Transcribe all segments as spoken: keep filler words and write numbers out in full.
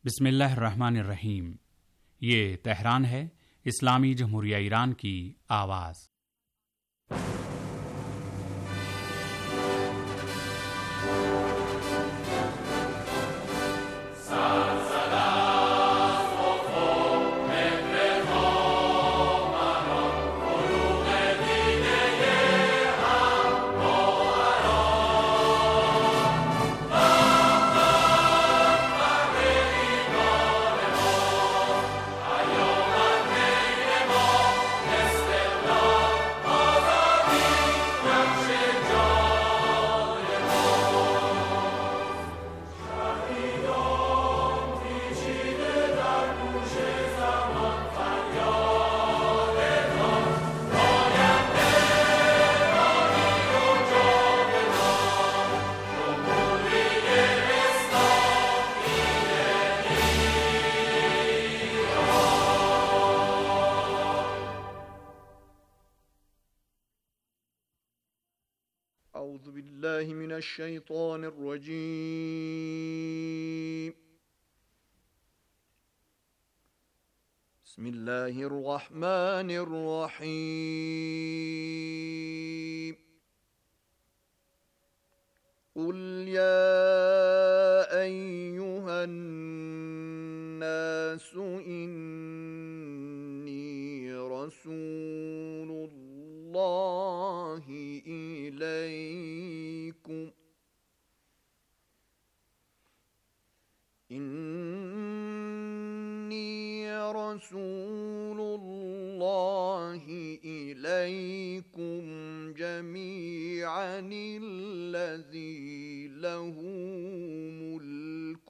بسم اللہ الرحمن الرحیم۔ یہ تہران ہے، اسلامی جمہوریہ ایران کی آواز۔ اعوذ باللہ من الشیطان الرجیم۔ بسم اللہ الرحمن الرحیم۔ قل یا ایہا الناس انی رسول اللہ إليكم إني رسول الله إليكم جميعا الذي له ملك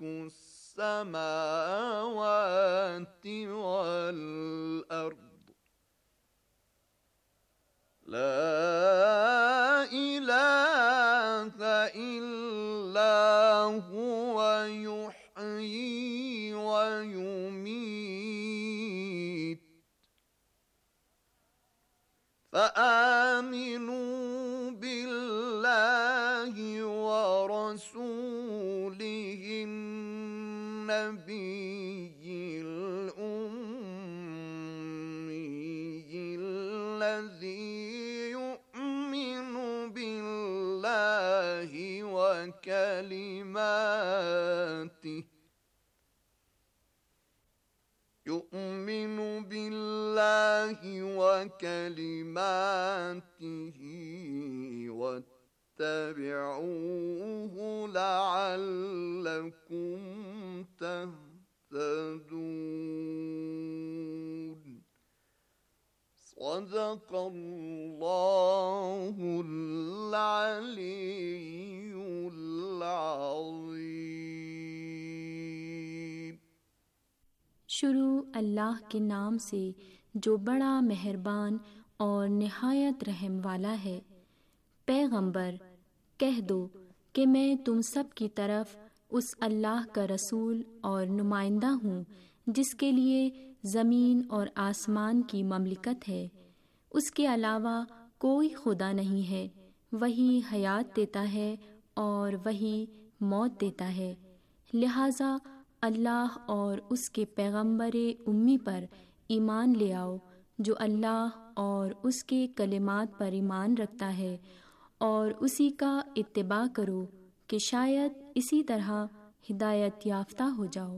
السماوات والأرض لا إله إلا هو يحيي ويميت فآمنوا بالله ورسوله النبي الأمي الذي وكلماته يؤمن بالله وكلماته واتبعوه لعلكم تهتدون۔ صدق اللہ العلی العظیم۔ شروع اللہ کے نام سے جو بڑا مہربان اور نہایت رحم والا ہے۔ پیغمبر کہہ دو کہ میں تم سب کی طرف اس اللہ کا رسول اور نمائندہ ہوں جس کے لیے زمین اور آسمان کی مملکت ہے، اس کے علاوہ کوئی خدا نہیں ہے، وہی حیات دیتا ہے اور وہی موت دیتا ہے، لہٰذا اللہ اور اس کے پیغمبر امی پر ایمان لے آؤ جو اللہ اور اس کے کلمات پر ایمان رکھتا ہے، اور اسی کا اتباع کرو کہ شاید اسی طرح ہدایت یافتہ ہو جاؤ۔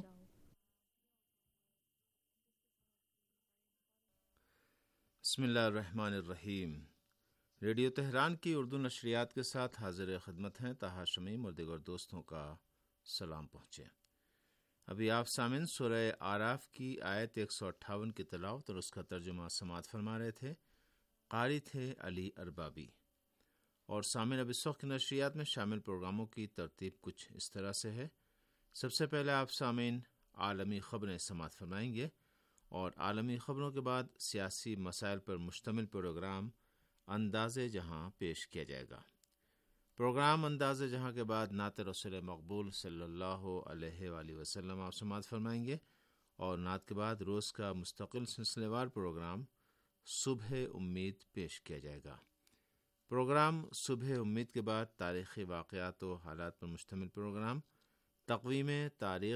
بسم اللہ الرحمن الرحیم۔ ریڈیو تہران کی اردو نشریات کے ساتھ حاضر خدمت ہیں طاہر شمیم اور دیگر دوستوں کا سلام پہنچے۔ ابھی آپ سامعین سورہ اعراف کی آیت ایک سو اٹھاون کی تلاوت اور اس کا ترجمہ سماعت فرما رہے تھے۔ قاری تھے علی اربابی۔ اور سامعین اب اس وقت کی نشریات میں شامل پروگراموں کی ترتیب کچھ اس طرح سے ہے۔ سب سے پہلے آپ سامعین عالمی خبریں سماعت فرمائیں گے، اور عالمی خبروں کے بعد سیاسی مسائل پر مشتمل پروگرام انداز جہاں پیش کیا جائے گا۔ پروگرام انداز جہاں کے بعد نعت رسول مقبول صلی اللہ علیہ وآلہ وسلم آپ سماعت فرمائیں گے، اور نعت کے بعد روز کا مستقل سلسلے وار پروگرام صبح امید پیش کیا جائے گا۔ پروگرام صبح امید کے بعد تاریخی واقعات و حالات پر مشتمل پروگرام تقویم تاریخ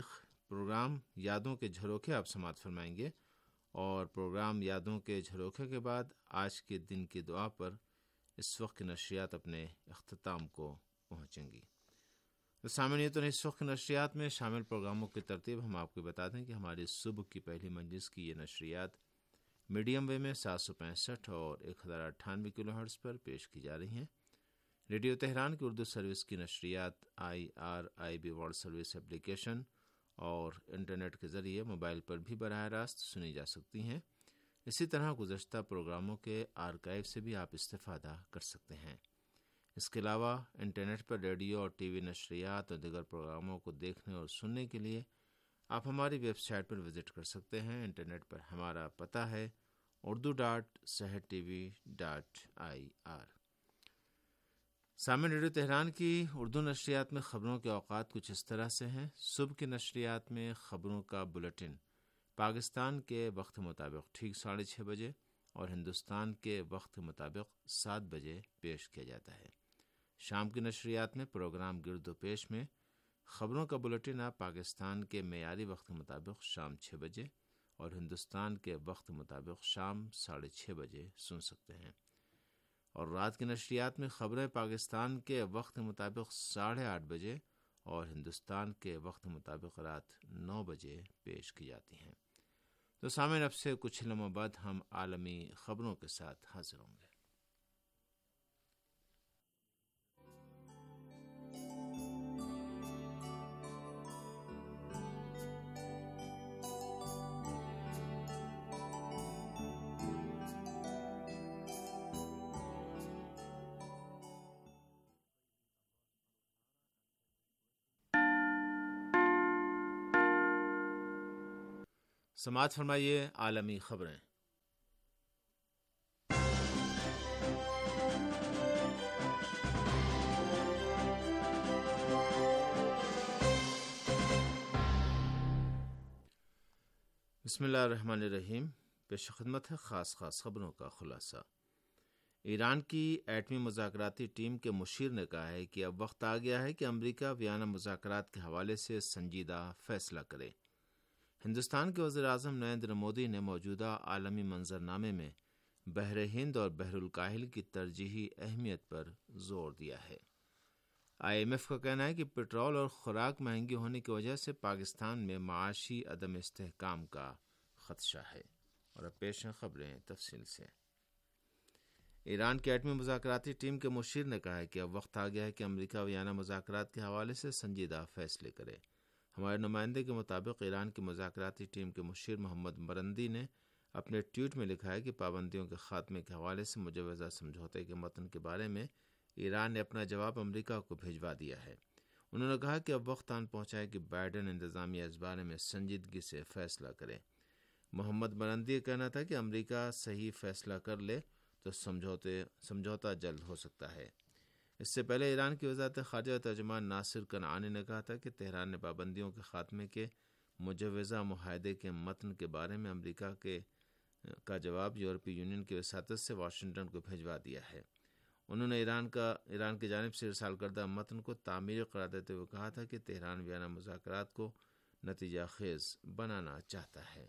پروگرام یادوں کے جھروکے آپ سماعت فرمائیں گے، اور پروگرام یادوں کے جھروکے کے بعد آج کے دن کی دعا پر اس وقت کی نشریات اپنے اختتام کو پہنچیں گی۔ تو سامعین، یہ تو اس وقت کی نشریات میں شامل پروگراموں کی ترتیب ہم آپ کو بتا دیں کہ ہماری صبح کی پہلی مجلس کی یہ نشریات میڈیم وے میں سات سو پینسٹھ اور ایک ہزار اٹھانوے کلو ہرٹز پر پیش کی جا رہی ہیں۔ ریڈیو تہران کی اردو سروس کی نشریات I R I B world service application اور انٹرنیٹ کے ذریعے موبائل پر بھی براہ راست سنی جا سکتی ہیں۔ اسی طرح گزشتہ پروگراموں کے آرکائیو سے بھی آپ استفادہ کر سکتے ہیں۔ اس کے علاوہ انٹرنیٹ پر ریڈیو اور ٹی وی نشریات اور دیگر پروگراموں کو دیکھنے اور سننے کے لیے آپ ہماری ویب سائٹ پر وزٹ کر سکتے ہیں۔ انٹرنیٹ پر ہمارا پتہ ہے اردو ڈاٹ صحت T V dot I R. سامعین، ریڈیو تہران کی اردو نشریات میں خبروں کے اوقات کچھ اس طرح سے ہیں۔ صبح کی نشریات میں خبروں کا بلیٹن پاکستان کے وقت مطابق ٹھیک ساڑھے چھ بجے اور ہندوستان کے وقت مطابق سات بجے پیش کیا جاتا ہے۔ شام کی نشریات میں پروگرام گرد و پیش میں خبروں کا بلیٹن آپ پاکستان کے معیاری وقت مطابق شام چھ بجے اور ہندوستان کے وقت مطابق شام ساڑھے چھ بجے سن سکتے ہیں، اور رات کی نشریات میں خبریں پاکستان کے وقت مطابق ساڑھے آٹھ بجے اور ہندوستان کے وقت مطابق رات نو بجے پیش کی جاتی ہیں۔ تو سامعین، اب سے کچھ لمحوں بعد ہم عالمی خبروں کے ساتھ حاضر ہوں گے۔ سماعت فرمائیے عالمی خبریں۔ بسم اللہ الرحمن الرحیم۔ پیش خدمت ہے خاص خاص خبروں کا خلاصہ۔ ایران کی ایٹمی مذاکراتی ٹیم کے مشیر نے کہا ہے کہ اب وقت آ گیا ہے کہ امریکہ ویانا مذاکرات کے حوالے سے سنجیدہ فیصلہ کرے۔ ہندوستان کے وزیر اعظم نریندر مودی نے موجودہ عالمی منظرنامے میں بحر ہند اور بحر الکاہل کی ترجیحی اہمیت پر زور دیا ہے۔ آئی ایم ایف کا کہنا ہے کہ پٹرول اور خوراک مہنگی ہونے کی وجہ سے پاکستان میں معاشی عدم استحکام کا خدشہ ہے۔ اور اب پیش ہیں خبریں تفصیل سے۔ ایران کی ایٹمی مذاکراتی ٹیم کے مشیر نے کہا ہے کہ اب وقت آ گیا ہے کہ امریکہ ویانا مذاکرات کے حوالے سے سنجیدہ فیصلے کرے۔ ہمارے نمائندے کے مطابق ایران کی مذاکراتی ٹیم کے مشیر محمد مرندی نے اپنے ٹویٹ میں لکھا ہے کہ پابندیوں کے خاتمے کے حوالے سے مجوزہ سمجھوتے کے متن کے بارے میں ایران نے اپنا جواب امریکہ کو بھیجوا دیا ہے۔ انہوں نے کہا کہ اب وقت آن پہنچا ہے کہ بائیڈن انتظامیہ اس بارے میں سنجیدگی سے فیصلہ کرے۔ محمد مرندی کا کہنا تھا کہ امریکہ صحیح فیصلہ کر لے تو سمجھوتے سمجھوتا جلد ہو سکتا ہے۔ اس سے پہلے ایران کی وزارت خارجہ ترجمان ناصر کنعانی نے کہا تھا کہ تہران نے پابندیوں کے خاتمے کے مجوزہ معاہدے کے متن کے بارے میں امریکہ کے کا جواب یورپی یونین کی وساطت سے واشنگٹن کو بھیجوا دیا ہے۔ انہوں نے ایران کا ایران کی جانب سے ارسال کردہ متن کو تعمیری قرار دیتے ہوئے کہا تھا کہ تہران ویانا مذاکرات کو نتیجہ خیز بنانا چاہتا ہے۔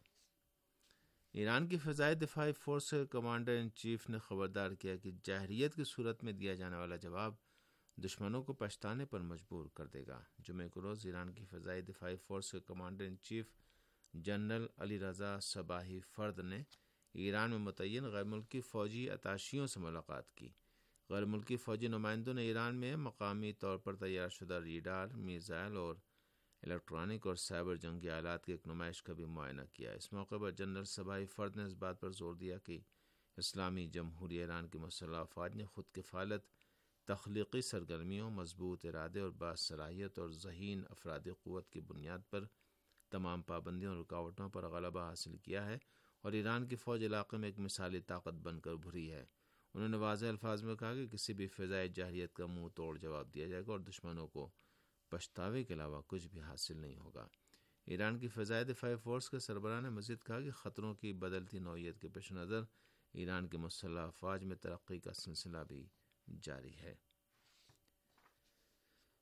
ایران کی فضائی دفاعی فورس کے کمانڈر ان چیف نے خبردار کیا کہ جاہریت کی صورت میں دیا جانے والا جواب دشمنوں کو پچھتانے پر مجبور کر دے گا۔ جمعہ کو روز ایران کی فضائی دفاعی فورس کے commander in chief general Ali Reza Sabahi Fard نے ایران میں متعین غیر ملکی فوجی اتاشیوں سے ملاقات کی۔ غیر ملکی فوجی نمائندوں نے ایران میں مقامی طور پر تیار شدہ ریڈار، میزائل اور الیکٹرانک اور سائبر جنگی آلات کی ایک نمائش کا بھی معائنہ کیا۔ اس موقع پر جنرل صباحی فرد نے اس بات پر زور دیا کہ اسلامی جمہوریہ ایران کی مسلح افواج نے خود کفالت، تخلیقی سرگرمیوں، مضبوط ارادے اور باصلاحیت اور ذہین افرادی قوت کی بنیاد پر تمام پابندیوں اور رکاوٹوں پر غلبہ حاصل کیا ہے اور ایران کی فوج علاقے میں ایک مثالی طاقت بن کر ابھری ہے۔ انہوں نے واضح الفاظ میں کہا کہ کسی بھی فضائی جاہریت کا منہ توڑ جواب دیا جائے گا اور دشمنوں کو پچھتاوے کے علاوہ کچھ بھی حاصل نہیں ہوگا۔ ایران کی فضائی دفاعی فورس کے سربراہ نے مزید کہا کہ خطروں کی بدلتی نوعیت کے پیش نظر ایران کی مسلح افواج میں ترقی کا سلسلہ بھی جاری ہے۔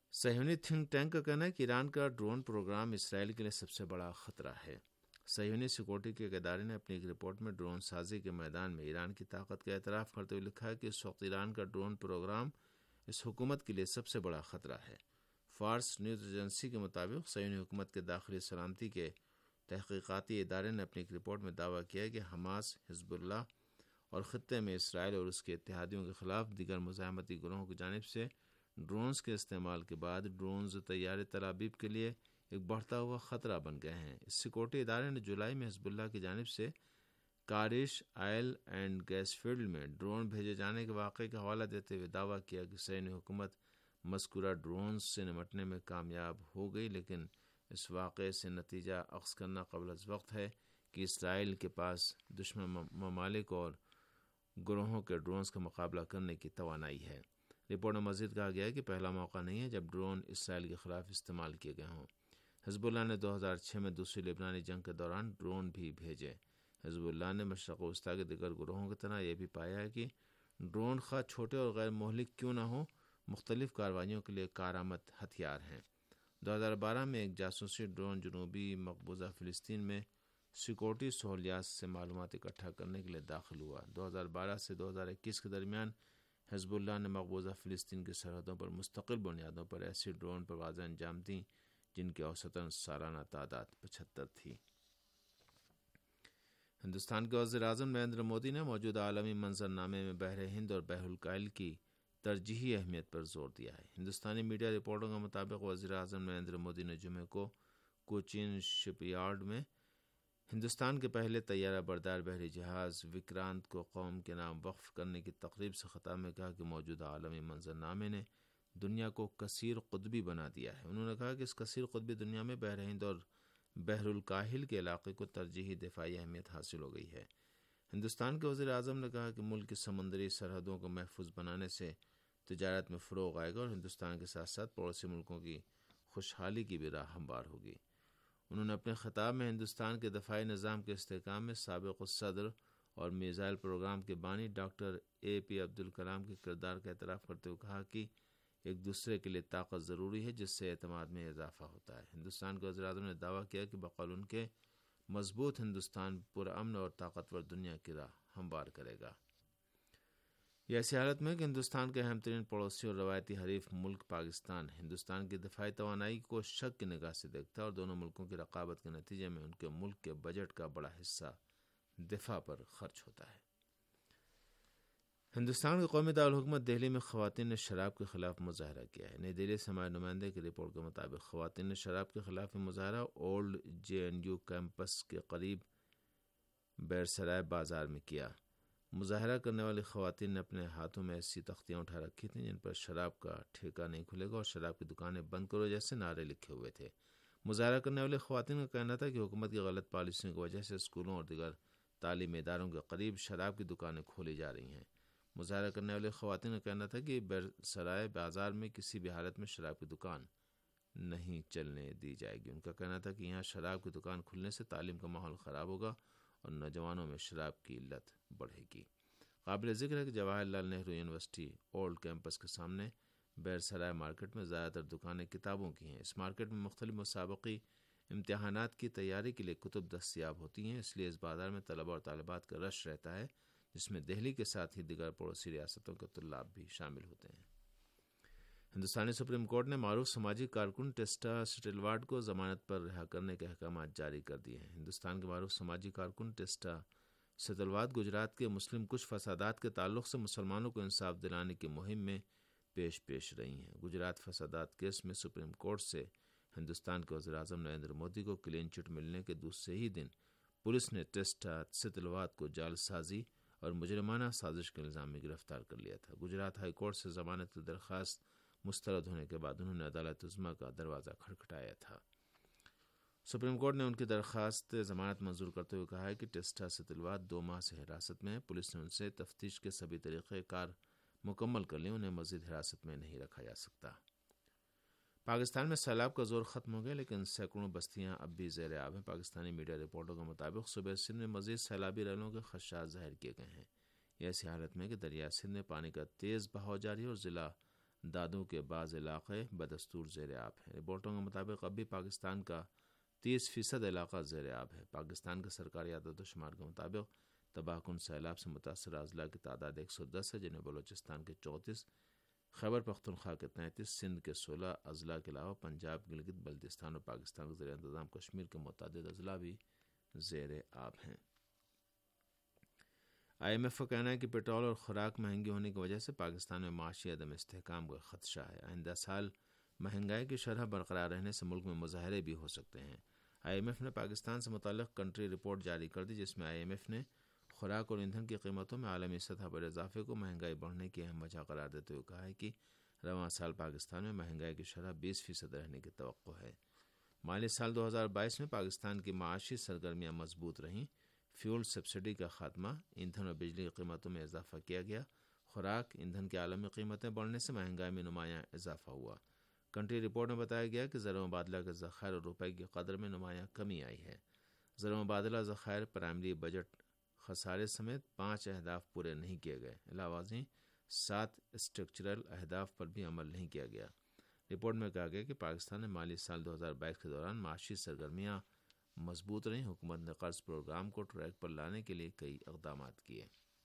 صہیونی تھنک ٹینک کا کہنا ہے کہ ایران کا ڈرون پروگرام اسرائیل کے لیے سب سے بڑا خطرہ ہے۔ صہیونی سیکورٹی کے ایک ادارے نے اپنی ایک رپورٹ میں ڈرون سازی کے میدان میں ایران کی طاقت کا اعتراف کرتے ہوئے لکھا ہے کہ اس وقت ایران کا ڈرون پروگرام اس حکومت کے لیے سب سے بڑا خطرہ ہے۔ فارس نیوز ایجنسی کے مطابق صہیونی حکومت کے داخلی سلامتی کے تحقیقاتی ادارے نے اپنی ایک رپورٹ میں دعویٰ کیا ہے کہ حماس، حزب اللہ اور خطے میں اسرائیل اور اس کے اتحادیوں کے خلاف دیگر مزاحمتی گروہوں کی جانب سے ڈرونز کے استعمال کے بعد ڈرونز طیارے تل ابیب کے لیے ایک بڑھتا ہوا خطرہ بن گئے ہیں۔ اس سیکورٹی ادارے نے جولائی میں حزب اللہ کی جانب سے Karish oil and gas field میں ڈرون بھیجے جانے کے واقعے کا حوالہ دیتے ہوئے دعویٰ کیا کہ صہیونی حکومت مذکورہ ڈرونز سے نمٹنے میں کامیاب ہو گئی، لیکن اس واقعے سے نتیجہ اخذ کرنا قبل از وقت ہے کہ اسرائیل کے پاس دشمن ممالک اور گروہوں کے ڈرونز کا مقابلہ کرنے کی توانائی ہے۔ رپورٹ میں مزید کہا گیا ہے کہ پہلا موقع نہیں ہے جب ڈرون اسرائیل کے خلاف استعمال کیے گئے ہوں۔ حزب اللہ نے دو ہزار چھ میں دوسری لبنانی جنگ کے دوران ڈرون بھی بھیجے۔ حزب اللہ نے مشرق وسطیٰ کے دیگر گروہوں کی طرح یہ بھی پایا ہے کہ ڈرون خواہ چھوٹے اور غیر مہلک کیوں نہ ہوں، مختلف کارروائیوں کے لیے کارآمد ہتھیار ہیں۔ دو ہزار بارہ میں ایک جاسوسی ڈرون جنوبی مقبوضہ فلسطین میں سیکورٹی سہولیات سے معلومات اکٹھا کرنے کے لیے داخل ہوا۔ دو ہزار بارہ سے دو ہزار اکیس کے درمیان حزب اللہ نے مقبوضہ فلسطین کی سرحدوں پر مستقل بنیادوں پر ایسی ڈرون پروازیں انجام دیں جن کی اوسطاً سالانہ تعداد پچہتر تھی۔ ہندوستان کے وزیر اعظم نریندر مودی نے موجودہ عالمی منظرنامے میں بحر ہند اور بحر الکاہل کی ترجیحی اہمیت پر زور دیا ہے۔ ہندوستانی میڈیا رپورٹوں کے مطابق وزیر اعظم نریندر مودی نے جمعے کو کوچین شپ یارڈ میں ہندوستان کے پہلے طیارہ بردار بحری جہاز وکرانت کو قوم کے نام وقف کرنے کی تقریب سے خطاب میں کہا کہ موجودہ عالمی منظرنامے نے دنیا کو کثیر قطبی بنا دیا ہے۔ انہوں نے کہا کہ اس کثیر قطبی دنیا میں بحر ہند اور بحر الکاہل کے علاقے کو ترجیحی دفاعی اہمیت حاصل ہو گئی ہے۔ ہندوستان کے وزیر اعظم نے کہا کہ ملک کی سمندری سرحدوں کو محفوظ بنانے سے تجارت میں فروغ آئے گا اور ہندوستان کے ساتھ ساتھ پڑوسی ملکوں کی خوشحالی کی بھی راہ ہموار ہوگی۔ انہوں نے اپنے خطاب میں ہندوستان کے دفاعی نظام کے استحکام میں سابق صدر اور میزائل پروگرام کے بانی ڈاکٹر اے پی عبدالکلام کے کردار کا اعتراف کرتے ہوئے کہا کہ ایک دوسرے کے لیے طاقت ضروری ہے جس سے اعتماد میں اضافہ ہوتا ہے۔ ہندوستان کے وزیر اعظم نے دعویٰ کیا کہ بقول ان کے مضبوط ہندوستان پرامن اور طاقتور دنیا کی راہ ہموار کرے گا۔ یہ ایسی حالت میں کہ ہندوستان کے اہم ترین پڑوسی اور روایتی حریف ملک پاکستان ہندوستان کی دفاعی توانائی کو شک کی نگاہ سے دیکھتا ہے اور دونوں ملکوں کی رقابت کے نتیجے میں ان کے ملک کے بجٹ کا بڑا حصہ دفاع پر خرچ ہوتا ہے۔ ہندوستان کے قومی دارالحکومت دہلی میں خواتین نے شراب کے خلاف مظاہرہ کیا ہے۔ نئی دہلی سے ہمارے نمائندے کی رپورٹ کے مطابق خواتین نے شراب کے خلاف مظاہرہ old J N you campus کے قریب بیرسرائے بازار میں کیا۔ مظاہرہ کرنے والی خواتین نے اپنے ہاتھوں میں ایسی تختیاں اٹھا رکھی تھیں جن پر شراب کا ٹھیکہ نہیں کھلے گا اور شراب کی دکانیں بند کرو جیسے نعرے لکھے ہوئے تھے۔ مظاہرہ کرنے والی خواتین کا کہنا تھا کہ حکومت کی غلط پالیسیوں کی وجہ سے اسکولوں اور دیگر تعلیمی اداروں کے قریب شراب کی دکانیں کھولی جا رہی ہیں۔ مظاہرہ کرنے والی خواتین کا کہنا تھا کہ بیرسرائے بازار میں کسی بھی حالت میں شراب کی دکان نہیں چلنے دی جائے گی۔ ان کا کہنا تھا کہ یہاں شراب کی دکان کھلنے سے تعلیم کا ماحول خراب ہوگا اور نوجوانوں میں شراب کی لت بڑھے گی۔ قابل ذکر ہے کہ Jawahar Lal Nehru university old campus کے سامنے بیرسرائے مارکیٹ میں زیادہ تر دکانیں کتابوں کی ہیں۔ اس مارکیٹ میں مختلف مسابقی امتحانات کی تیاری کے لیے کتب دستیاب ہوتی ہیں، اس لیے اس بازار میں طلباء اور طالبات کا رش رہتا ہے جس میں دہلی کے ساتھ ہی دیگر پڑوسی ریاستوں کے طلاب بھی شامل ہوتے ہیں۔ ہندوستانی سپریم کورٹ نے معروف سماجی کارکن ٹیسٹا سٹیلوارڈ کو ضمانت پر رہا کرنے کے احکامات جاری کر دیے ہیں۔ ہندوستان کے معروف سماجی کارکن ٹیسٹا سٹیلوارڈ گجرات کے مسلم کچھ فسادات کے تعلق سے مسلمانوں کو انصاف دلانے کی مہم میں پیش پیش رہی ہیں۔ گجرات فسادات کیس میں سپریم کورٹ سے ہندوستان کے وزیر اعظم نریندر مودی کو کلین چٹ ملنے کے دوسرے ہی دن پولیس نے ٹیسٹا سٹیلوارڈ کو جعل سازی اور مجرمانہ سازش کے الزام میں گرفتار کر لیا تھا۔ گجرات ہائی کورٹ سے ضمانت کی درخواست مسترد ہونے کے بعد انہوں نے عدالت عظمیٰ کا دروازہ کھٹکھٹایا تھا۔ سپریم کورٹ نے ان کی درخواست ضمانت منظور کرتے ہوئے کہا ہے کہ ٹیسٹا سٹیلوارڈ دو ماہ سے حراست میں ہے۔ پولیس نے ان سے تفتیش کے سبھی طریقہ کار مکمل کر لیں، انہیں مزید حراست میں نہیں رکھا جا سکتا۔ پاکستان میں سیلاب کا زور ختم ہو گیا لیکن سینکڑوں بستیاں اب بھی زیر آب ہیں۔ پاکستانی میڈیا رپورٹوں کے مطابق صوبہ سندھ میں مزید سیلابی ریلوں کے خدشات ظاہر کیے گئے ہیں۔ یہ ایسی حالت میں کہ دریا سندھ میں پانی کا تیز بہاؤ جاری ہے اور ضلع دادوں کے بعض علاقے بدستور زیر آب ہیں۔ رپورٹوں کے مطابق اب بھی پاکستان کا تیس فیصد علاقہ زیر آب ہے۔ پاکستان کے سرکاری اعداد و شمار کے مطابق تباہ کن سیلاب سے متاثرہ اضلاع کی تعداد ایک سو دس ہے، جنہیں بلوچستان کے چونتیس، خیبر پختونخوا کے تینتیس، سندھ کے سولہ اضلاع کے علاوہ پنجاب، گلگت بلتستان اور پاکستان کے زیر انتظام کشمیر کے متعدد اضلاع بھی زیر آب ہیں۔ آئی ایم ایف کا کہنا ہے کہ پیٹرول اور خوراک مہنگی ہونے کی وجہ سے پاکستان میں معاشی عدم استحکام کا خدشہ ہے۔ آئندہ سال مہنگائی کی شرح برقرار رہنے سے ملک میں مظاہرے بھی ہو سکتے ہیں۔ آئی ایم ایف نے پاکستان سے متعلق کنٹری رپورٹ جاری کر دی، جس میں آئی ایم ایف نے خوراک اور ایندھن کی قیمتوں میں عالمی سطح پر اضافے کو مہنگائی بڑھنے کی اہم وجہ قرار دیتے ہوئے کہا ہے کہ رواں سال پاکستان میں مہنگائی کی شرح بیس فیصد رہنے کی توقع ہے۔ مالی سال دو ہزار بائیس میں پاکستان کی معاشی سرگرمیاں مضبوط رہیں۔ فیول سبسڈی کا خاتمہ، ایندھن اور بجلی کی قیمتوں میں اضافہ کیا گیا۔ خوراک ایندھن کی عالمی قیمتیں بڑھنے سے مہنگائی میں نمایاں اضافہ ہوا۔ کنٹری رپورٹ میں بتایا گیا کہ زر مبادلہ کے ذخائر اور روپے کی قدر میں نمایاں کمی آئی ہے۔ زر مبادلہ ذخائر، پرائمری بجٹ خسارے سمیت پانچ اہداف پورے نہیں کیے گئے۔ علاوہ ازیں سات اسٹرکچرل اہداف پر بھی عمل نہیں کیا گیا۔ رپورٹ میں کہا گیا کہ پاکستان نے مالی سال دو ہزار بائیس کے دوران معاشی سرگرمیاں مضبوط رہیں۔ حکومت نے قرض پروگرام کو ٹریک پر لانے کے لیے کئی اقدامات کیے۔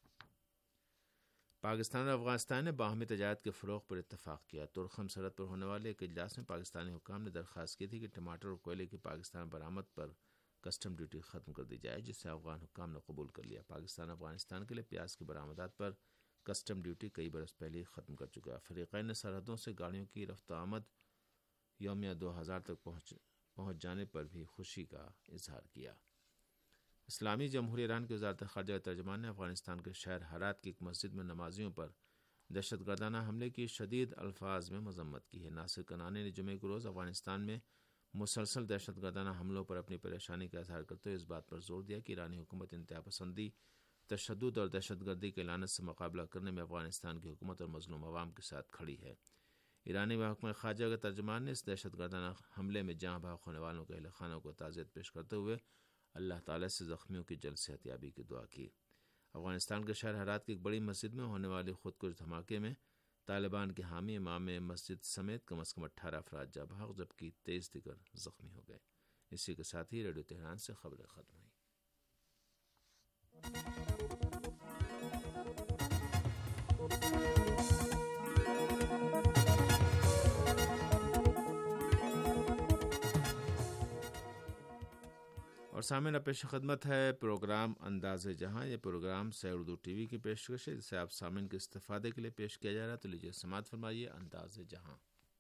پاکستان اور افغانستان نے باہمی تجارت کے فروغ پر اتفاق کیا۔ ترخم سرحد پر ہونے والے ایک اجلاس میں پاکستانی حکام نے درخواست کی تھی کہ ٹماٹر اور کوئلے کی پاکستان برآمد پر کسٹم ڈیوٹی ختم کر دی جائے، جسے افغان حکام نے قبول کر لیا۔ پاکستان افغانستان کے لیے پیاز کی برآمدات پر کسٹم ڈیوٹی کئی برس پہلے ہی ختم کر چکا ہے۔ فریقین نے سرحدوں سے گاڑیوں کی رفت آمد یومیہ دو ہزار تک پہنچ پہنچ جانے پر بھی خوشی کا اظہار کیا۔ اسلامی جمہوریہ ایران کی وزارت خارجہ کے ترجمان نے افغانستان کے شہر ہرات کی ایک مسجد میں نمازیوں پر دہشت گردانہ حملے کی شدید الفاظ میں مذمت کی ہے۔ ناصر کنعانی نے جمعے کے روز افغانستان میں مسلسل دہشت گردانہ حملوں پر اپنی پریشانی کا اظہار کرتے ہوئے اس بات پر زور دیا کہ ایرانی حکومت انتہا پسندی، تشدد اور دہشت گردی کے لعنت سے مقابلہ کرنے میں افغانستان کی حکومت اور مظلوم عوام کے ساتھ کھڑی ہے۔ ایرانی محکمہ خارجہ کے ترجمان نے اس دہشت گردانہ حملے میں جاں بحق ہونے والوں کے اہل خانہ کو تعزیت پیش کرتے ہوئے اللہ تعالی سے زخمیوں کی جلد صحت یابی کی دعا کی۔ افغانستان کے شہر ہرات کی ایک بڑی مسجد میں ہونے والے خودکش دھماکے میں طالبان کے حامی امام مسجد سمیت کم از کم اٹھارہ افراد جاں بحق جبکہ تیئیس دیگر زخمی ہو گئے۔ اسی کے ساتھ ہی ریڈیو تہران سے خبریں ختم ہوئی۔ اور سامعین پیش خدمت ہے پروگرام انداز جہاں۔ یہ پروگرام سے اردو ٹی وی کی پیشکش ہے، جسے آپ سامعین کے استفادے کے لیے پیش کیا جا رہا ہے۔ تو لیجیے سماعت فرمائیے انداز جہاں۔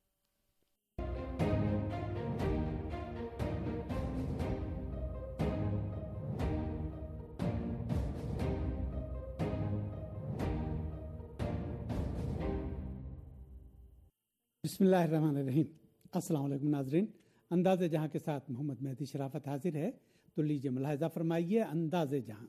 بسم اللہ الرحمن الرحیم۔ السلام علیکم ناظرین، انداز جہاں کے ساتھ محمد مہدی شرافت حاضر ہے۔ تو لیجیے ملاحظہ فرمائیے انداز جہاں۔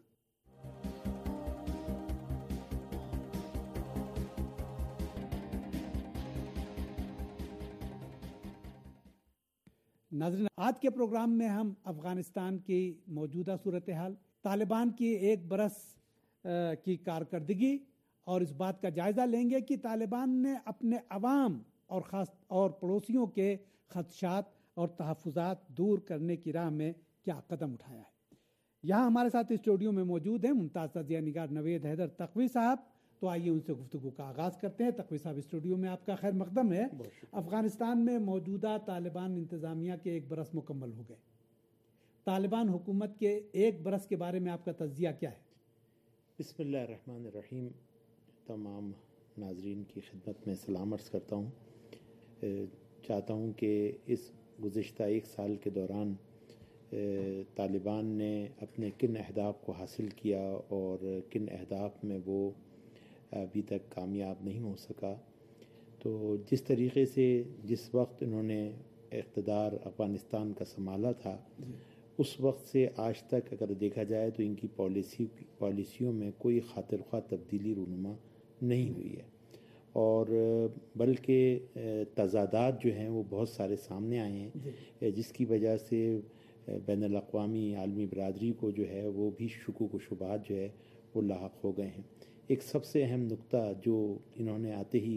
ناظرین، آج کے پروگرام میں ہم افغانستان کی موجودہ صورتحال، طالبان کی ایک برس کی کارکردگی اور اس بات کا جائزہ لیں گے کہ طالبان نے اپنے عوام اور خاص اور پڑوسیوں کے خدشات اور تحفظات دور کرنے کی راہ میں کیا قدم اٹھایا ہے۔ یہاں ہمارے ساتھ اسٹوڈیو میں موجود ہیں ممتاز تجزیہ نگار نوید حیدر تقوی صاحب۔ تو آئیے ان سے گفتگو کا آغاز کرتے ہیں۔ تقوی صاحب، اسٹوڈیو میں آپ کا خیر مقدم ہے۔ افغانستان میں موجودہ طالبان انتظامیہ کے ایک برس مکمل ہو گئے۔ طالبان حکومت کے ایک برس کے بارے میں آپ کا تجزیہ کیا ہے؟ بسم اللہ الرحمن الرحیم۔ تمام ناظرین کی خدمت میں سلام عرض کرتا ہوں۔ چاہتا ہوں کہ اس گزشتہ ایک سال کے دوران طالبان نے اپنے کن اہداف کو حاصل کیا اور کن اہداف میں وہ ابھی تک کامیاب نہیں ہو سکا۔ تو جس طریقے سے جس وقت انہوں نے اقتدار افغانستان کا سنبھالا تھا، اس وقت سے آج تک اگر دیکھا جائے تو ان کی پالیسی پالیسیوں میں کوئی خاطر خواہ تبدیلی رونما نہیں ہوئی ہے، اور بلکہ تضادات جو ہیں وہ بہت سارے سامنے آئے ہیں، جس کی وجہ سے بین الاقوامی عالمی برادری کو جو ہے وہ بھی شکوک و شبہات جو ہے وہ لاحق ہو گئے ہیں۔ ایک سب سے اہم نقطہ جو انہوں نے آتے ہی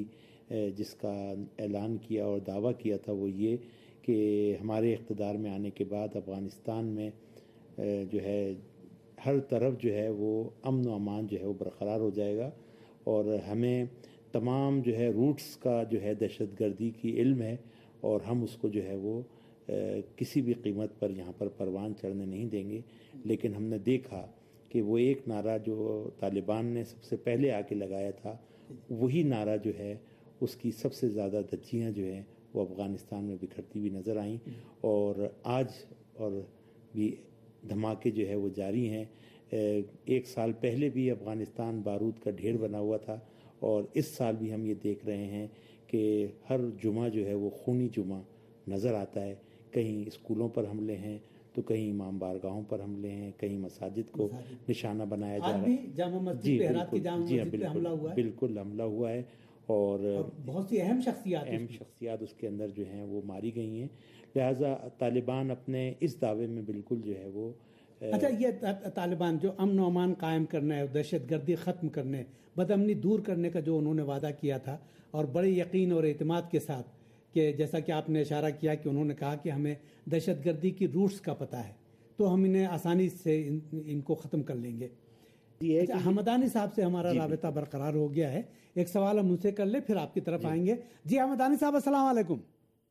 جس کا اعلان کیا اور دعویٰ کیا تھا وہ یہ کہ ہمارے اقتدار میں آنے کے بعد افغانستان میں جو ہے ہر طرف جو ہے وہ امن و امان جو ہے وہ برقرار ہو جائے گا، اور ہمیں تمام جو ہے روٹس کا جو ہے دہشت گردی کی علم ہے، اور ہم اس کو جو ہے وہ کسی بھی قیمت پر یہاں پر پروان چڑھنے نہیں دیں گے۔ لیکن ہم نے دیکھا کہ وہ ایک نعرہ جو طالبان نے سب سے پہلے آ کے لگایا تھا، وہی نعرہ جو ہے اس کی سب سے زیادہ دھجیاں جو ہیں وہ افغانستان میں بکھرتی ہوئی نظر آئیں، اور آج اور بھی دھماکے جو ہے وہ جاری ہیں۔ ایک سال پہلے بھی افغانستان بارود کا ڈھیر بنا ہوا تھا، اور اس سال بھی ہم یہ دیکھ رہے ہیں کہ ہر جمعہ جو ہے وہ خونی جمعہ نظر آتا ہے۔ کہیں اسکولوں پر حملے ہیں تو کہیں امام بارگاہوں پر حملے ہیں، کہیں مساجد کو نشانہ بنایا جا رہا ہے۔ جامع مسجد پہ ہرات کی جامع مسجد پہ حملہ ہوا ہے، بالکل حملہ ہوا ہے، اور بہت سی اہم شخصیات اہم شخصیات اس کے اندر جو ہیں وہ ماری گئی ہیں۔ لہٰذا طالبان اپنے اس دعوے میں بالکل جو ہے وہ اچھا یہ طالبان جو امن و امان قائم کرنا ہے، دہشت گردی ختم کرنے، بدامنی دور کرنے کا جو انہوں نے وعدہ کیا تھا، اور بڑے یقین اور اعتماد کے ساتھ کہ جیسا کہ آپ نے اشارہ کیا کہ انہوں نے کہا کہ ہمیں دہشت گردی کی روٹس کا پتہ ہے تو ہم انہیں آسانی سے ان, ان کو ختم کر لیں گے۔ اچھا حمدانی صاحب سے ہمارا رابطہ برقرار ہو گیا ہے، ایک سوال ہم ان سے کر لیں پھر آپ کی طرف آئیں گے۔ جی حمدانی صاحب السلام علیکم۔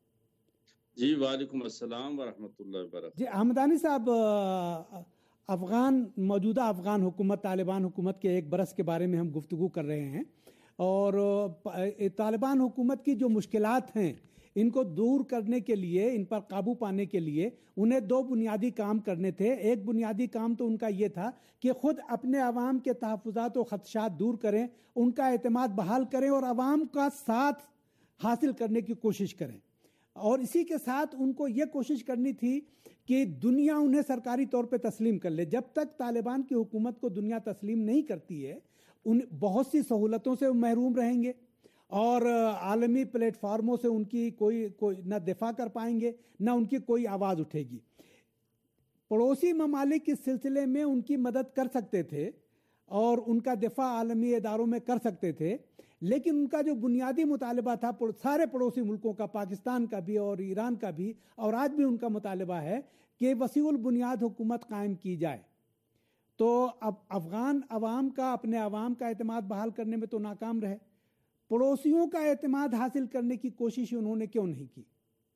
جی وعلیکم السلام ورحمۃ اللہ وبرکاتہ۔ جی حمدانی صاحب، افغان موجودہ افغان حکومت، طالبان حکومت کے ایک برس کے بارے میں ہم گفتگو کر رہے ہیں، اور طالبان حکومت کی جو مشکلات ہیں ان کو دور کرنے کے لیے، ان پر قابو پانے کے لیے انہیں دو بنیادی کام کرنے تھے۔ ایک بنیادی کام تو ان کا یہ تھا کہ خود اپنے عوام کے تحفظات و خدشات دور کریں، ان کا اعتماد بحال کریں اور عوام کا ساتھ حاصل کرنے کی کوشش کریں، اور اسی کے ساتھ ان کو یہ کوشش کرنی تھی کہ دنیا انہیں سرکاری طور پہ تسلیم کر لے۔ جب تک طالبان کی حکومت کو دنیا تسلیم نہیں کرتی ہے، ان بہت سی سہولتوں سے محروم رہیں گے، اور عالمی پلیٹ فارموں سے ان کی کوئی کوئی نہ دفاع کر پائیں گے، نہ ان کی کوئی آواز اٹھے گی۔ پڑوسی ممالک اس سلسلے میں ان کی مدد کر سکتے تھے اور ان کا دفاع عالمی اداروں میں کر سکتے تھے، لیکن ان کا جو بنیادی مطالبہ تھا سارے پڑوسی ملکوں کا، پاکستان کا بھی اور ایران کا بھی، اور آج بھی ان کا مطالبہ ہے کہ وسیع البنیاد حکومت قائم کی جائے۔ تو اب افغان عوام کا اپنے عوام کا اعتماد بحال کرنے میں تو ناکام رہے، پڑوسیوں کا اعتماد حاصل کرنے کی کوشش انہوں نے کیوں نہیں کی؟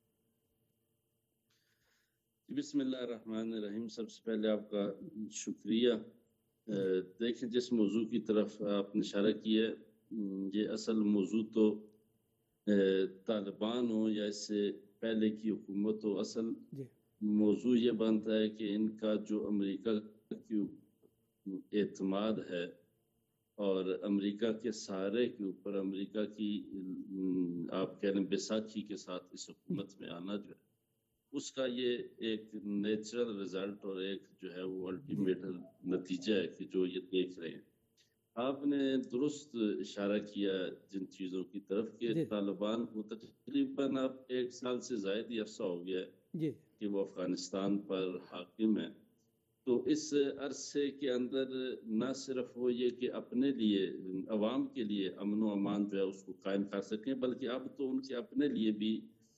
بسم اللہ الرحمن الرحیم۔ سب سے پہلے آپ کا شکریہ۔ دیکھیں جس موضوع کی طرف آپ نے اشارہ کیا ہے، یہ اصل موضوع تو طالبان ہو یا اس سے پہلے کی حکومت ہو، اصل جی۔ موضوع یہ بنتا ہے کہ ان کا جو امریکہ کی اعتماد ہے اور امریکہ کے سہارے کے اوپر امریکہ کی آپ کہہ لیں بیساکھی کے ساتھ اس حکومت میں آنا جو ہے، اس کا یہ ایک نیچرل رزلٹ اور ایک جو ہے وہ الٹیمیٹ نتیجہ ہے کہ جو یہ دیکھ رہے ہیں۔ آپ نے درست اشارہ کیا جن چیزوں کی طرف کہ طالبان کو تقریباً اب ایک سال سے زائد ہی عرصہ ہو گیا ہے کہ وہ افغانستان پر حاکم ہے۔ تو اس عرصے کے اندر نہ صرف وہ یہ کہ اپنے لیے عوام کے لیے امن و امان جو ہے اس کو قائم کر سکیں، بلکہ اب تو ان کے اپنے لیے بھی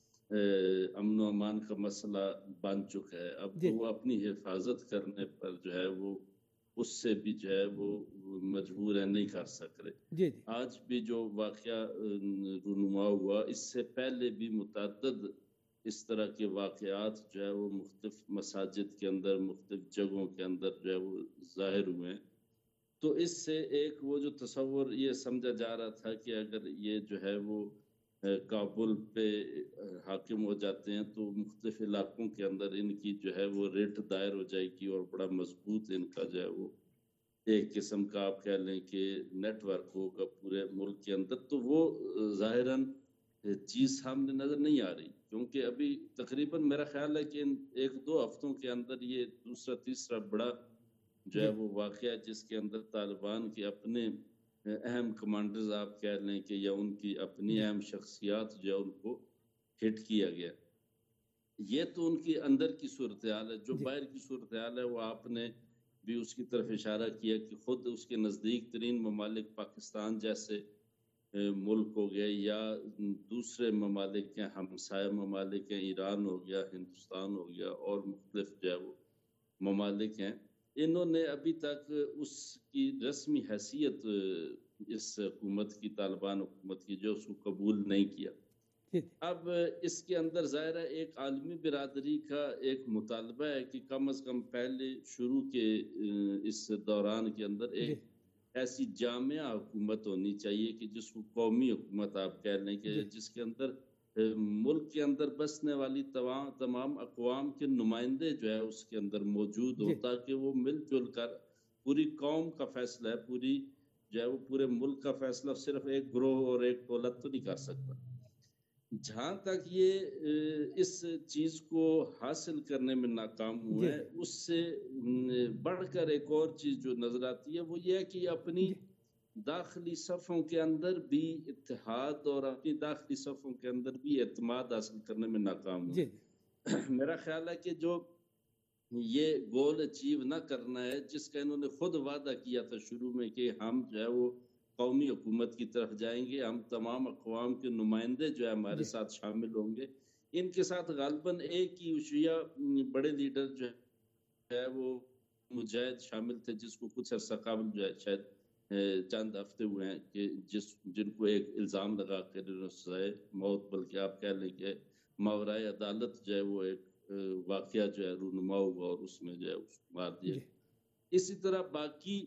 امن و امان کا مسئلہ بن چکا ہے۔ اب تو وہ اپنی حفاظت کرنے پر جو ہے وہ اس سے بھی جو ہے وہ مجبور ہے، نہیں کر سک رہے۔ آج بھی جو واقعہ رونما ہوا، اس سے پہلے بھی متعدد اس طرح کے واقعات جو ہے وہ مختلف مساجد کے اندر، مختلف جگہوں کے اندر جو ہے وہ ظاہر ہوئے ہیں۔ تو اس سے ایک وہ جو تصور یہ سمجھا جا رہا تھا کہ اگر یہ جو ہے وہ کابل پہ حاکم ہو جاتے ہیں تو مختلف علاقوں کے اندر ان کی جو ہے وہ ریٹ دائر ہو جائے گی اور بڑا مضبوط ان کا جو ہے وہ ایک قسم کا آپ کہہ لیں کہ نیٹ ورک ہوگا پورے ملک کے اندر۔ تو وہ ظاہراً چیز سامنے نظر نہیں آ رہی، کیونکہ ابھی تقریباً میرا خیال ہے کہ ایک دو ہفتوں کے اندر یہ دوسرا تیسرا بڑا جو ہے وہ واقعہ جس کے اندر طالبان کے اپنے اہم کمانڈرز آپ کہہ لیں کہ یا ان کی اپنی اہم شخصیات جو ہے ان کو ہٹ کیا گیا۔ یہ تو ان کی اندر کی صورتحال ہے۔ جو باہر کی صورتحال ہے وہ آپ نے بھی اس کی طرف اشارہ کیا کہ خود اس کے نزدیک ترین ممالک پاکستان جیسے ملک ہو گئے یا دوسرے ممالک ہیں، ہمسایہ ممالک ہیں، ایران ہو گیا، ہندوستان ہو گیا اور مختلف جو ہے وہ ممالک ہیں، انہوں نے ابھی تک اس کی رسمی حیثیت اس حکومت کی، طالبان حکومت کی، جو اس کو قبول نہیں کیا۔ اب اس کے اندر ظاہر ہے ایک عالمی برادری کا ایک مطالبہ ہے کہ کم از کم پہلے شروع کے اس دوران کے اندر ایک ایسی جامع حکومت ہونی چاہیے کہ جس کو قومی حکومت آپ کہہ لیں، کہ جس کے اندر ملک کے اندر بسنے والی تمام تمام اقوام کے نمائندے جو ہے اس کے اندر موجود ہو، تاکہ وہ مل جل کر پوری قوم کا فیصلہ ہے، پوری جو ہے وہ پورے ملک کا فیصلہ صرف ایک گروہ اور ایک دولت تو نہیں کر سکتا۔ جہاں تک یہ اس چیز کو حاصل کرنے میں ناکام ہوئے ہیں، اس سے بڑھ کر ایک اور چیز جو نظر آتی ہے وہ یہ ہے کہ اپنی داخلی صفوں کے اندر بھی اتحاد اور اپنی داخلی صفوں کے اندر بھی اعتماد حاصل کرنے میں ناکام ہوئے۔ میرا خیال ہے کہ جو یہ گول اچیو نہ کرنا ہے جس کا انہوں نے خود وعدہ کیا تھا شروع میں کہ ہم جو ہے وہ قومی حکومت کی طرف جائیں گے، ہم تمام اقوام کے نمائندے جو ہے ہمارے ساتھ شامل ہوں گے، ان کے ساتھ غالباً ایک ہی شیعہ بڑے لیڈر جو ہے وہ مجاہد شامل تھے، جس کو کچھ عرصہ قبل جو ہے شاید چند ہفتے ہوئے ہیں کہ جس جن کو ایک الزام لگا کر سزائے موت، بلکہ آپ کہہ لیں کہ ماورائے عدالت جو ہے وہ ایک واقعہ جو ہے رونما ہوا اور اس میں جو ہے اس کو مار دیا۔ اسی طرح باقی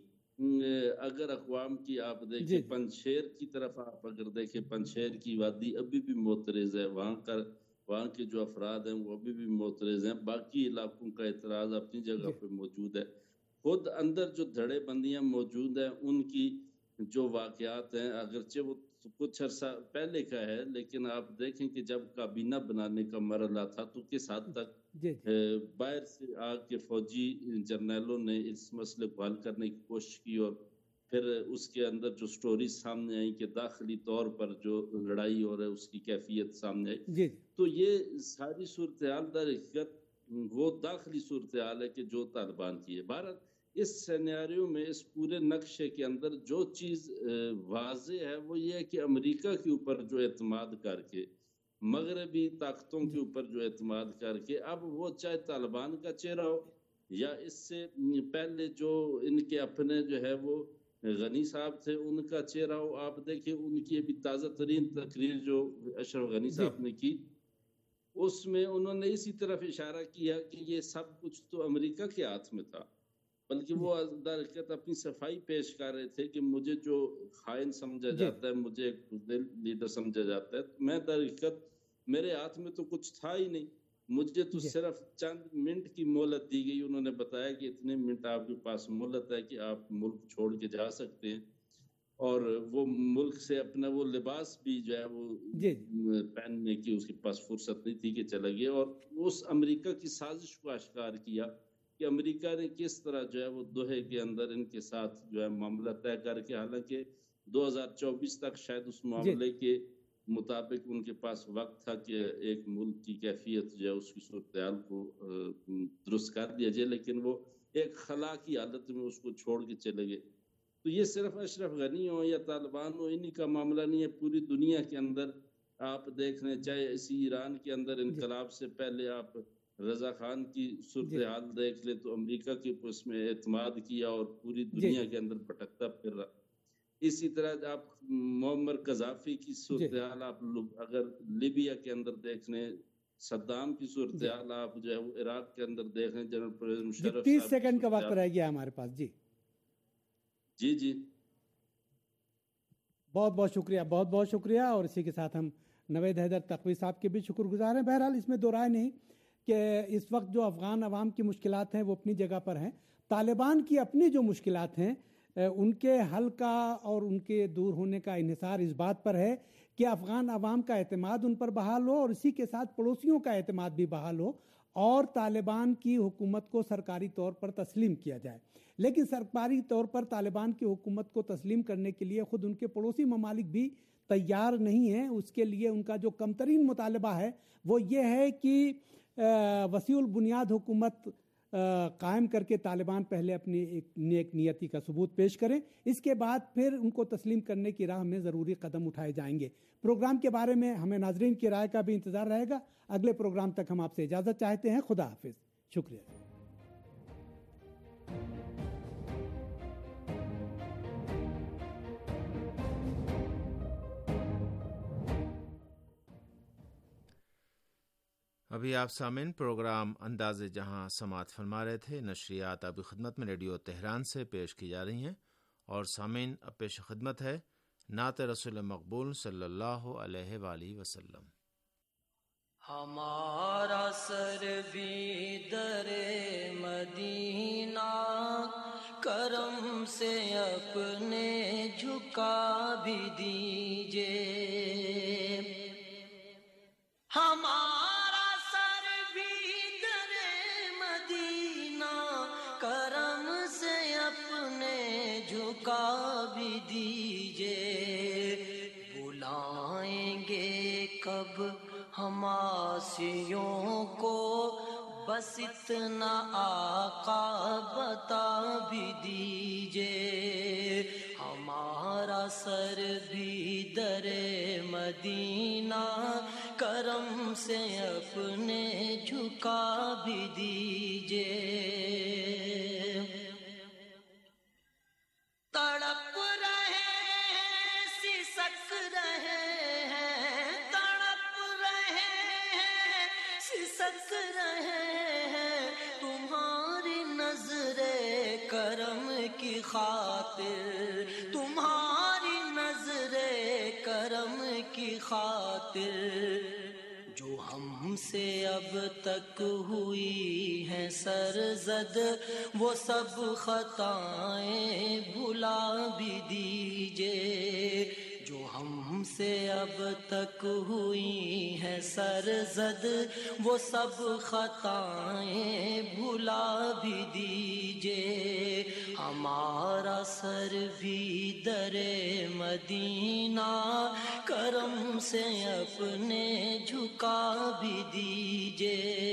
اگر اقوام کی آپ دیکھیں، پنجشیر کی طرف آپ اگر دیکھیں، پنجشیر کی وادی ابھی بھی معترض ہے، وہاں کا وہاں کے جو افراد ہیں وہ ابھی بھی معترض ہیں، باقی علاقوں کا اعتراض اپنی جگہ پہ موجود ہے۔ خود اندر جو دھڑے بندیاں موجود ہیں ان کی جو واقعات ہیں، اگرچہ وہ کچھ عرصہ پہلے کا ہے، لیکن آپ دیکھیں کہ جب کابینہ بنانے کا مرحلہ تھا تو کس حد تک باہر سے آ کے فوجی جرنیلوں نے اس مسئلے کو حل کرنے کی کوشش کی، اور پھر اس کے اندر جو سٹوری سامنے آئی کہ داخلی طور پر جو لڑائی ہو رہا ہے اس کی کیفیت سامنے آئی، تو یہ ساری صورتحال در حقیقت وہ داخلی صورتحال ہے کہ جو طالبان کی ہے۔ بھارت اس سینیریو میں، اس پورے نقشے کے اندر جو چیز واضح ہے وہ یہ ہے کہ امریکہ کے اوپر جو اعتماد کر کے، مغربی طاقتوں کے اوپر جو اعتماد کر کے، اب وہ چاہے طالبان کا چہرہ ہو یا اس سے پہلے جو ان کے اپنے جو ہے وہ غنی صاحب تھے ان کا چہرہ ہو، آپ دیکھیں ان کی ابھی تازہ ترین تقریر جو اشرف غنی صاحب نے کی، اس میں انہوں نے اسی طرف اشارہ کیا کہ یہ سب کچھ تو امریکہ کے ہاتھ میں تھا، بلکہ وہ در حقیقت اپنی صفائی پیش کر رہے تھے کہ مجھے جو خائن سمجھا جاتا ہے، مجھے ایک بزدل لیڈر سمجھا جاتا ہے، میں در حقیقت میرے ہاتھ میں تو کچھ تھا ہی نہیں، مجھے تو صرف چند منٹ کی مہلت دی گئی۔ انہوں نے بتایا کہ اتنے منٹ آپ کے پاس مہلت ہے کہ آپ ملک چھوڑ کے جا سکتے ہیں، اور وہ ملک سے اپنا وہ لباس بھی جو ہے وہ پہننے کی اس کے پاس فرصت نہیں تھی کہ چلا گیا، اور اس امریکہ کی سازش کو اشکار کیا کہ امریکہ نے کس طرح جو ہے وہ دوحے کے اندر ان کے ساتھ جو ہے معاملہ طے کر کے، حالانکہ دو ہزار چوبیس تک شاید اس معاملے کے مطابق ان کے پاس وقت تھا کہ ایک ملک کی کیفیت جو ہے اس کی صورتحال کو درست کر دیا جائے، لیکن وہ ایک خلا کی حالت میں اس کو چھوڑ کے چلے گئے۔ تو یہ صرف اشرف غنی ہو یا طالبان ہو، انہی کا معاملہ نہیں ہے، پوری دنیا کے اندر آپ دیکھ رہے ہیں، چاہے اسی ایران کے اندر انقلاب سے پہلے آپ رضا خان کی صورتحال دیکھ لیں تو امریکہ کے اس میں اعتماد کیا اور پوری دنیا کے اندر بھٹکتا پھر رہا۔ اسی طرح آپ معمر قذافی کی صورتحال آپ اگر لیبیا کے اندر دیکھ لیں، صدام کی صورتحال آپ جو ہے وہ عراق کے اندر دیکھ لیں، جنرل پرویز مشرف۔ تیس سیکنڈ کا وقت رہ گیا ہمارے پاس۔ جی جی جی بہت بہت شکریہ، بہت بہت شکریہ، اور اسی کے ساتھ ہم نوید حیدر تقوی صاحب کے بھی شکر گزار ہیں۔ بہرحال اس میں دو رائے نہیں کہ اس وقت جو افغان عوام کی مشکلات ہیں وہ اپنی جگہ پر ہیں، طالبان کی اپنی جو مشکلات ہیں ان کے حل کا اور ان کے دور ہونے کا انحصار اس بات پر ہے کہ افغان عوام کا اعتماد ان پر بحال ہو، اور اسی کے ساتھ پڑوسیوں کا اعتماد بھی بحال ہو، اور طالبان کی حکومت کو سرکاری طور پر تسلیم کیا جائے۔ لیکن سرکاری طور پر طالبان کی حکومت کو تسلیم کرنے کے لیے خود ان کے پڑوسی ممالک بھی تیار نہیں ہیں۔ اس کے لیے ان کا جو کم ترین مطالبہ ہے وہ یہ ہے کہ وسیع البنیاد حکومت قائم کر کے طالبان پہلے اپنی ایک نیک نیتی کا ثبوت پیش کریں، اس کے بعد پھر ان کو تسلیم کرنے کی راہ میں ضروری قدم اٹھائے جائیں گے۔ پروگرام کے بارے میں ہمیں ناظرین کی رائے کا بھی انتظار رہے گا۔ اگلے پروگرام تک ہم آپ سے اجازت چاہتے ہیں۔ خدا حافظ، شکریہ۔ ابھی آپ سامعین پروگرام انداز جہاں سماعت فرما رہے تھے۔ نشریات آپ کی خدمت میں ریڈیو تہران سے پیش کی جا رہی ہیں، اور سامعین اب پیش خدمت ہے نعت رسول مقبول صلی اللہ علیہ وآلہ وسلم۔ ہمارا سر بھی در مدینہ کرم سے اپنے جھکا بھی دیجئے، ہمارا سر بھی در مدینہ کرم سے اپنے جھکا بھی دیجئے، بلائیں گے کب ہم آسیوں کو بس اتنا آقا بتا بھی دیجئے، ہمارا سر بھی در مدینہ کرم سے اپنے جھکا بھی دیجئے، تڑپ رہے ہیں سسک رہے ہیں، تڑپ رہے ہیں سسک رہے ہیں، تمہاری نظر کرم کی خاطر، تمہاری نظر کرم کی خاطر، جو ہم سے اب تک ہوئی ہیں سرزد وہ سب خطائیں بھلا بھی دیجئے، جو ہم سے اب تک ہوئی ہیں سرزد وہ سب خطائیں بھلا بھی دیجئے، ہمارا سر بھی در مدینہ کرم سے اپنے جھکا بھی دیجئے،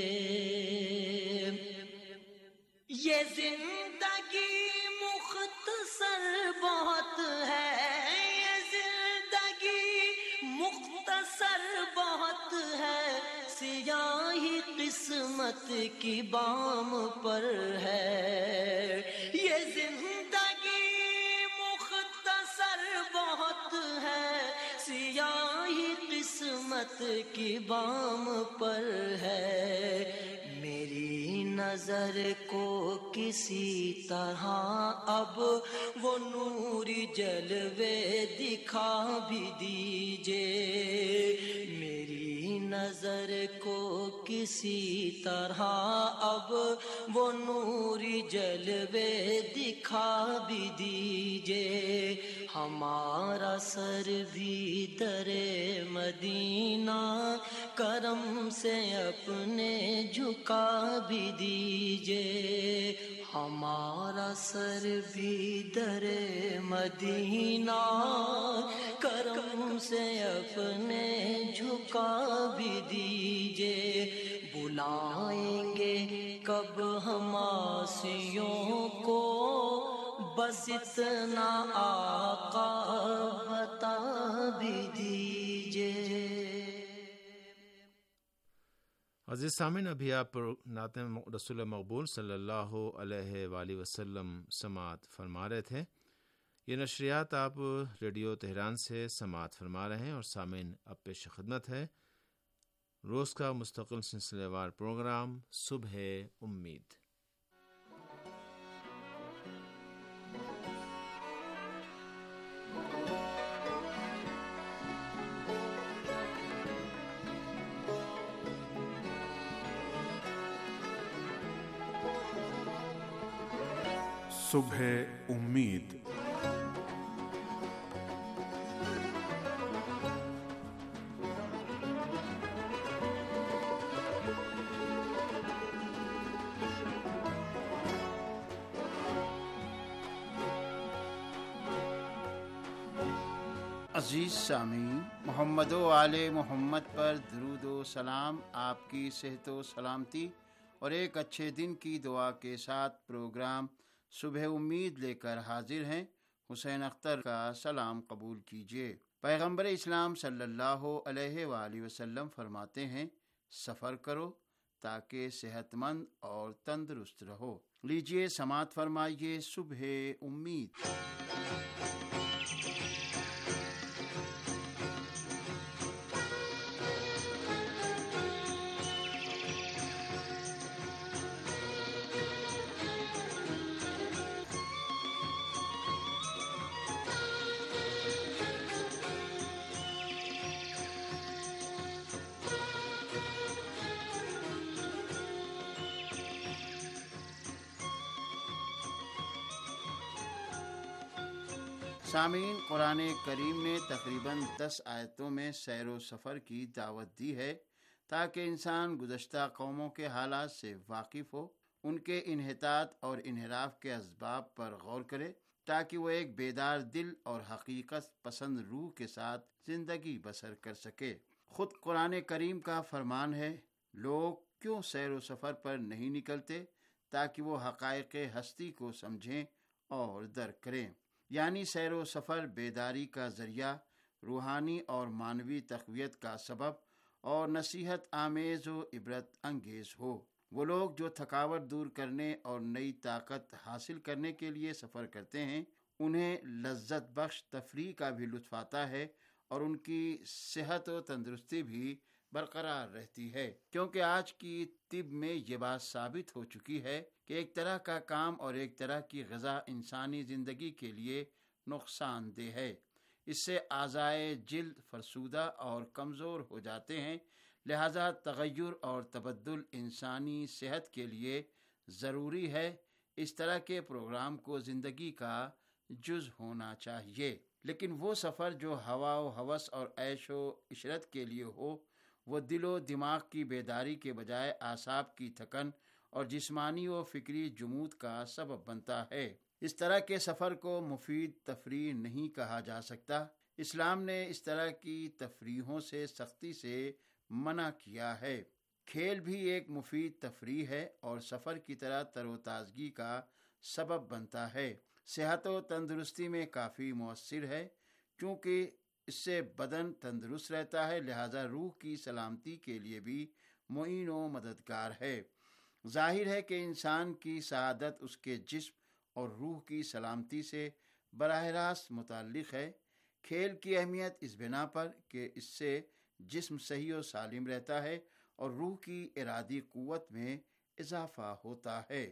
یہ زندگی مختصر بہت ہے، یہ زندگی مختصر بہت ہے، سیاہی قسمت کی بام پر ہے، یہ زندگی مختصر بہت ہے، سیاہی قسمت کی بام پر ہے، میری نظر کو کسی طرح اب وہ نوری جلوے دکھا بھی دیجئے، میری نظر کو کسی طرح اب وہ نوری جلوے دکھا بھی دیجئے، ہمارا سر بھی در مدینہ کرم سے اپنے جھکا بھی دیجئے، ہمارا سر بھی در مدینہ کرم سے اپنے جھکا بھی دیجئے، بلائیں گے کب ہم آسیوں کو بس اتنا آقا بتا بھی دیجئے۔ عزیز سامعین، ابھی آپ نعت رسول مقبول صلی اللہ علیہ وآلہ وسلم سماعت فرما رہے تھے۔ یہ نشریات آپ ریڈیو تہران سے سماعت فرما رہے ہیں، اور سامعین اب پیش خدمت ہے روز کا مستقل سلسلہ وار پروگرام صبح امید۔ صبح امید۔ عزیز سامعین، محمد و آل محمد پر درود و سلام، آپ کی صحت و سلامتی اور ایک اچھے دن کی دعا کے ساتھ پروگرام صبح امید لے کر حاضر ہیں۔ حسین اختر کا سلام قبول کیجیے۔ پیغمبر اسلام صلی اللہ علیہ وآلہ وسلم فرماتے ہیں، سفر کرو تاکہ صحت مند اور تندرست رہو۔ لیجیے سماعت فرمائیے صبح امید۔ سامعین، قرآن کریم نے تقریباً دس آیتوں میں سیر و سفر کی دعوت دی ہے تاکہ انسان گزشتہ قوموں کے حالات سے واقف ہو، ان کے انحطاط اور انحراف کے اسباب پر غور کرے تاکہ وہ ایک بیدار دل اور حقیقت پسند روح کے ساتھ زندگی بسر کر سکے۔ خود قرآن کریم کا فرمان ہے، لوگ کیوں سیر و سفر پر نہیں نکلتے تاکہ وہ حقائق ہستی کو سمجھیں اور درک کریں۔ یعنی سیر و سفر بیداری کا ذریعہ، روحانی اور معنوی تقویت کا سبب اور نصیحت آمیز و عبرت انگیز ہو۔ وہ لوگ جو تھکاوٹ دور کرنے اور نئی طاقت حاصل کرنے کے لیے سفر کرتے ہیں، انہیں لذت بخش تفریح کا بھی لطف آتا ہے اور ان کی صحت و تندرستی بھی برقرار رہتی ہے، کیونکہ آج کی طب میں یہ بات ثابت ہو چکی ہے کہ ایک طرح کا کام اور ایک طرح کی غذا انسانی زندگی کے لیے نقصان دہ ہے۔ اس سے اعضائے جلد فرسودہ اور کمزور ہو جاتے ہیں، لہذا تغیر اور تبدل انسانی صحت کے لیے ضروری ہے۔ اس طرح کے پروگرام کو زندگی کا جز ہونا چاہیے، لیکن وہ سفر جو ہوا و ہوس اور عیش و عشرت کے لیے ہو، وہ دل و دماغ کی بیداری کے بجائے اعصاب کی تھکن اور جسمانی و فکری جمود کا سبب بنتا ہے۔ اس طرح کے سفر کو مفید تفریح نہیں کہا جا سکتا۔ اسلام نے اس طرح کی تفریحوں سے سختی سے منع کیا ہے۔ کھیل بھی ایک مفید تفریح ہے اور سفر کی طرح تر و تازگی کا سبب بنتا ہے۔ صحت و تندرستی میں کافی مؤثر ہے، کیونکہ اس سے بدن تندرست رہتا ہے، لہذا روح کی سلامتی کے لیے بھی معین و مددگار ہے۔ ظاہر ہے کہ انسان کی سعادت اس کے جسم اور روح کی سلامتی سے براہ راست متعلق ہے۔ کھیل کی اہمیت اس بنا پر کہ اس سے جسم صحیح و سالم رہتا ہے اور روح کی ارادی قوت میں اضافہ ہوتا ہے۔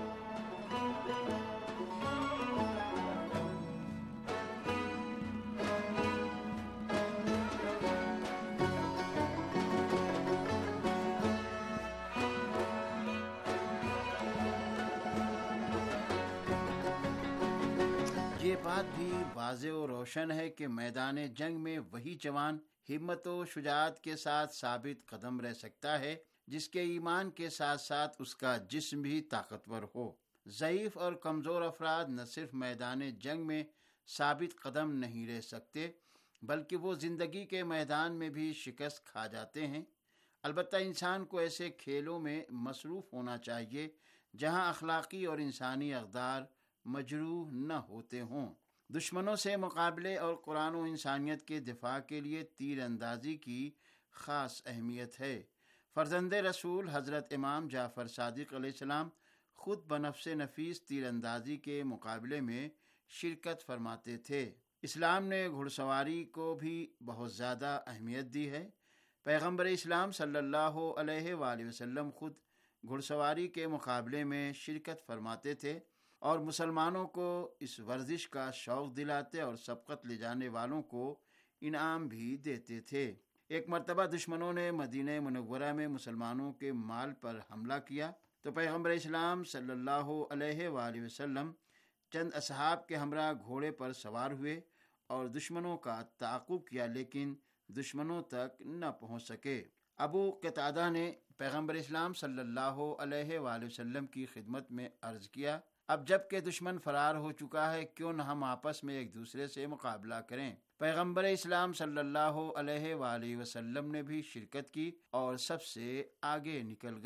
یہ بات بھی واضح و روشن ہے کہ میدان جنگ میں وہی جوان ہمت و شجاعت کے ساتھ ثابت قدم رہ سکتا ہے جس کے ایمان کے ساتھ ساتھ اس کا جسم بھی طاقتور ہو۔ ضعیف اور کمزور افراد نہ صرف میدان جنگ میں ثابت قدم نہیں رہ سکتے بلکہ وہ زندگی کے میدان میں بھی شکست کھا جاتے ہیں۔ البتہ انسان کو ایسے کھیلوں میں مصروف ہونا چاہیے جہاں اخلاقی اور انسانی اقدار مجروح نہ ہوتے ہوں۔ دشمنوں سے مقابلے اور قرآن و انسانیت کے دفاع کے لیے تیر اندازی کی خاص اہمیت ہے۔ فرزند رسول حضرت امام جعفر صادق علیہ السلام خود بنفس نفیس تیر اندازی کے مقابلے میں شرکت فرماتے تھے۔ اسلام نے گھڑ سواری کو بھی بہت زیادہ اہمیت دی ہے۔ پیغمبر اسلام صلی اللہ علیہ وآلہ وسلم خود گھڑ سواری کے مقابلے میں شرکت فرماتے تھے اور مسلمانوں کو اس ورزش کا شوق دلاتے اور سبقت لے جانے والوں کو انعام بھی دیتے تھے۔ ایک مرتبہ دشمنوں نے مدینہ منورہ میں مسلمانوں کے مال پر حملہ کیا تو پیغمبر اسلام صلی اللہ علیہ وآلہ وسلم چند اصحاب کے ہمراہ گھوڑے پر سوار ہوئے اور دشمنوں کا تعاقب کیا، لیکن دشمنوں تک نہ پہنچ سکے۔ ابو قتادہ نے پیغمبر اسلام صلی اللہ علیہ وآلہ وسلم کی خدمت میں عرض کیا، اب جب کہ دشمن فرار ہو چکا ہے، کیوں نہ ہم آپس میں ایک دوسرے سے مقابلہ کریں۔ پیغمبر اسلام صلی اللہ علیہ وآلہ وسلم نے بھی شرکت کی اور سب سے آگے نکل گئے۔